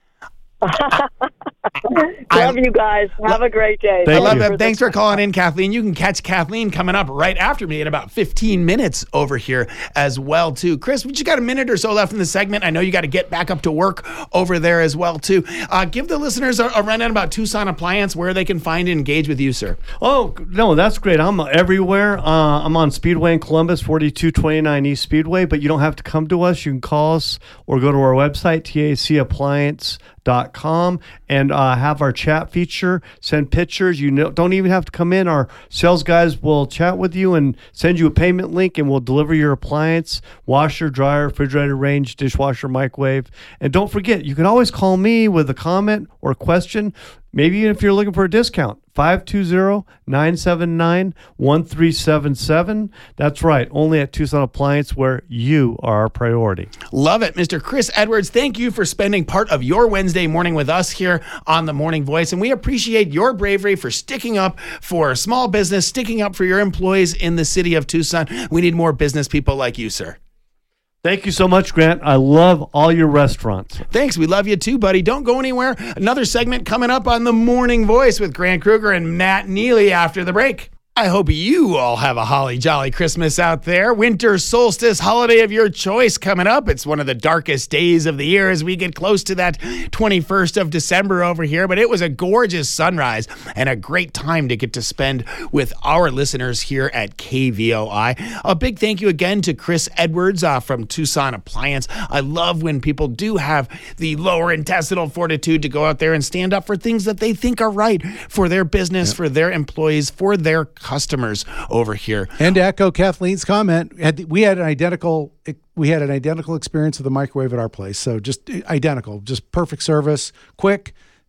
Love you guys. Have a great day. I love you. it. Thanks for calling in, Kathleen. You can catch Kathleen coming up right after me in about fifteen minutes over here as well, too. Chris, we just got a minute or so left in the segment. I know you got to get back up to work over there as well, too. Uh, give the listeners a, a rundown about Tucson Appliance, where they can find and engage with you, sir. Oh, no, that's great. I'm everywhere. Uh, I'm on Speedway in Columbus, forty-two twenty-nine East Speedway, but you don't have to come to us. You can call us or go to our website, T A C appliance dot com, and uh, have our chat feature. Send pictures. You know, don't even have to come in. Our sales guys will chat with you and send you a payment link, and we'll deliver your appliance: washer, dryer, refrigerator, range, dishwasher, microwave. And don't forget, you can always call me with a comment or question, maybe even if you're looking for a discount. five two zero, nine seven nine, one three seven seven. That's right, only at Tucson Appliance, where you are our priority. Love it. Mister Chris Edwards, thank you for spending part of your Wednesday morning with us here on The Morning Voice. And we appreciate your bravery for sticking up for small business, sticking up for your employees in the city of Tucson. We need more business people like you, sir. Thank you so much, Grant. I love all your restaurants. Thanks. We love you too, buddy. Don't go anywhere. Another segment coming up on The Morning Voice with Grant Kruger and Matt Neely after the break. I hope you all have a holly jolly Christmas out there. Winter solstice holiday of your choice coming up. It's one of the darkest days of the year as we get close to that twenty-first of December over here. But it was a gorgeous sunrise and a great time to get to spend with our listeners here at K V O I. A big thank you again to Chris Edwards uh, from Tucson Appliance. I love when people do have the lower intestinal fortitude to go out there and stand up for things that they think are right for their business, yep. for their employees, for their customers over here. And to echo Kathleen's comment, we had an identical we had an identical experience with the microwave at our place. So just identical, just perfect service, quick,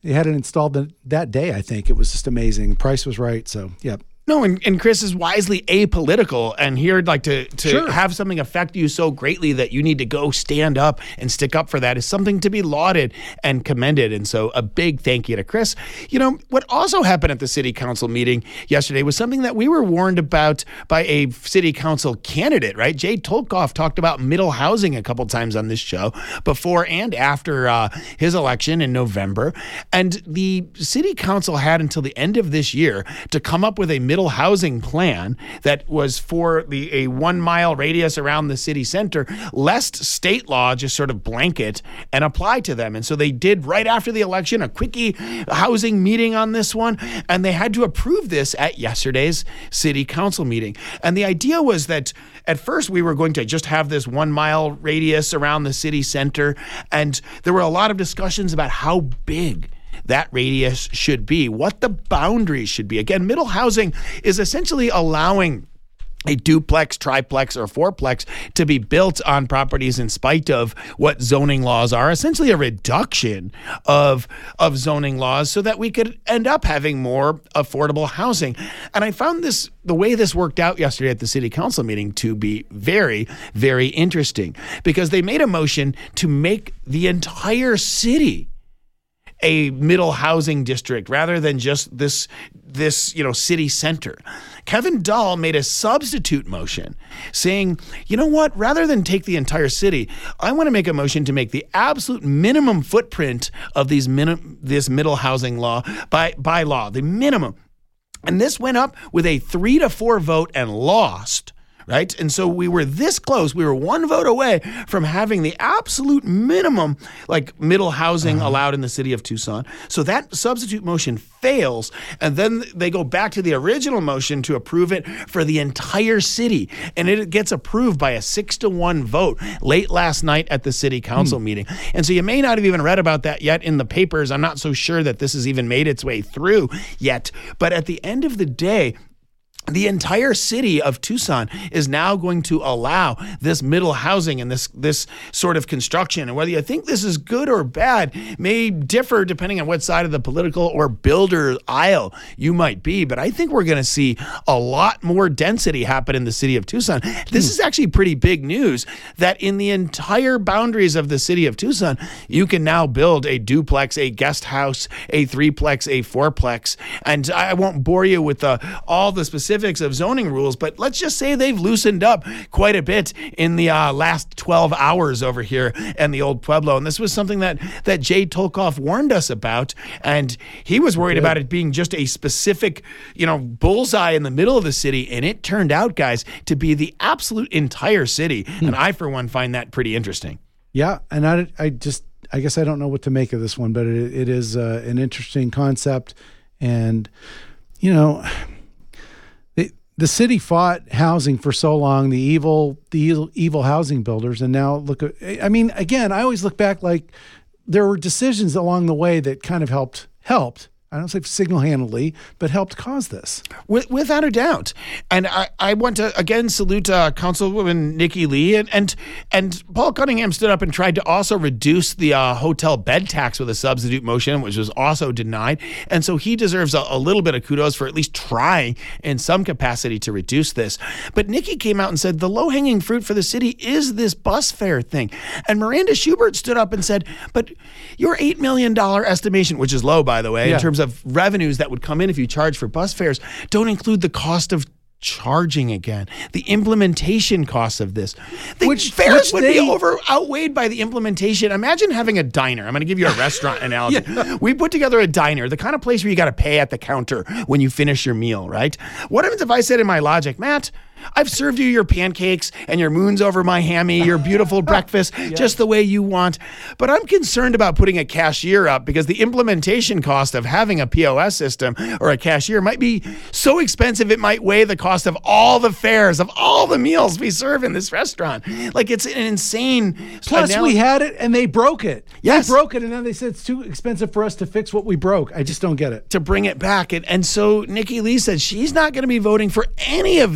They had it installed the, that day, I think. It was just amazing. The price was right. So, yep. No, and, and Chris is wisely apolitical, and he'd like to, to Sure. have something affect you so greatly that you need to go stand up and stick up for that is something to be lauded and commended. And so a big thank you to Chris. You know, what also happened at the city council meeting yesterday was something that we were warned about by a city council candidate, right? Jay Tolkoff talked about middle housing a couple times on this show before and after uh, his election in November. And the city council had until the end of this year to come up with a middle housing plan that was for the a one mile radius around the city center, lest state law just sort of blanket and apply to them. And so they did right after the election a quickie housing meeting on this one, and they had to approve this at yesterday's city council meeting. And the idea was that at first we were going to just have this one mile radius around the city center, and there were a lot of discussions about how big that radius should be, what the boundaries should be. Again, middle housing is essentially allowing a duplex, triplex, or fourplex to be built on properties in spite of what zoning laws are, essentially a reduction of, of zoning laws so that we could end up having more affordable housing. And I found this, the way this worked out yesterday at the city council meeting, to be very, very interesting, because they made a motion to make the entire city a middle housing district rather than just this, this, you know, city center. Kevin Dahl made a substitute motion saying, you know what, rather than take the entire city, I want to make a motion to make the absolute minimum footprint of these minim- this middle housing law by, by law, the minimum. And this went up with a three to four vote and lost. Right? And so we were this close. We were one vote away from having the absolute minimum, like middle housing uh-huh. allowed in the city of Tucson. So that substitute motion fails. And then they go back to the original motion to approve it for the entire city. And it gets approved by a six to one vote late last night at the city council hmm. meeting. And so you may not have even read about that yet in the papers. I'm not so sure that this has even made its way through yet. But at the end of the day, the entire city of Tucson is now going to allow this middle housing and this this sort of construction. And whether you think this is good or bad may differ depending on what side of the political or builder aisle you might be. But I think we're going to see a lot more density happen in the city of Tucson. This is actually pretty big news that in the entire boundaries of the city of Tucson, you can now build a duplex, a guest house, a threeplex, a fourplex. And I won't bore you with the, all the specifics of zoning rules, but let's just say they've loosened up quite a bit in the uh, last twelve hours over here in the Old Pueblo. And this was something that, that Jay Tolkoff warned us about. And he was worried about it being just a specific, you know, bullseye in the middle of the city. And it turned out, guys, to be the absolute entire city. Hmm. And I, for one, find that pretty interesting. Yeah. And I, I just, I guess I don't know what to make of this one, but it, it is uh, an interesting concept. And, you know, the city fought housing for so long, the evil, the evil, evil housing builders. And now look at, I mean, again, I always look back like there were decisions along the way that kind of helped, helped. I don't say single-handedly, but helped cause this. With, without a doubt. And I, I want to, again, salute uh, Councilwoman Nikki Lee. And, and and Paul Cunningham stood up and tried to also reduce the uh, hotel bed tax with a substitute motion, which was also denied. And so he deserves a, a little bit of kudos for at least trying in some capacity to reduce this. But Nikki came out and said the low-hanging fruit for the city is this bus fare thing. And Miranda Schubert stood up and said, but your eight million dollars estimation, which is low, by the way, yeah. in terms of of revenues that would come in if you charge for bus fares, don't include the cost of charging again, the implementation costs of this. The which fares which would they, be over outweighed by the implementation. Imagine having a diner. I'm going to give you a restaurant analogy. Yeah. We put together a diner, the kind of place where you got to pay at the counter when you finish your meal, right? What happens if I said in my logic, Matt, I've served you your pancakes and your moons over my hammy, your beautiful breakfast, yes. just the way you want. But I'm concerned about putting a cashier up because the implementation cost of having a P O S system or a cashier might be so expensive it might weigh the cost of all the fares of all the meals we serve in this restaurant. Like, it's an insane. Plus, analogy. We had it and they broke it. Yes. They broke it and then they said it's too expensive for us to fix what we broke. I just don't get it. To bring it back. And, and so Nikki Lee said she's not going to be voting for any of these taxes.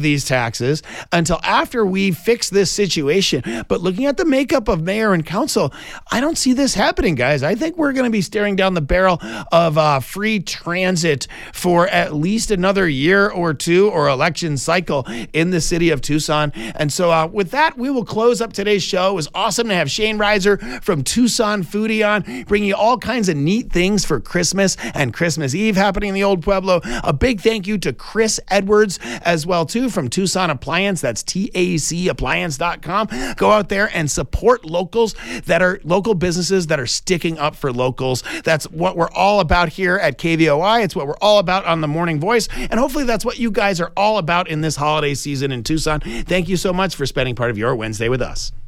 taxes until after we fix this situation. But looking at the makeup of mayor and council, I don't see this happening, guys. I think we're going to be staring down the barrel of uh, free transit for at least another year or two or election cycle in the city of Tucson. And so uh, with that, we will close up today's show. It was awesome to have Shane Reiser from Tucson Foodie on, bringing you all kinds of neat things for Christmas and Christmas Eve happening in the Old Pueblo. A big thank you to Chris Edwards as well, too, from Tucson Appliance. That's T A C appliance dot com. Go out there and support locals that are local businesses that are sticking up for locals. That's what we're all about here at K V O I. It's what we're all about on the Morning Voice. And hopefully that's what you guys are all about in this holiday season in Tucson. Thank you so much for spending part of your Wednesday with us.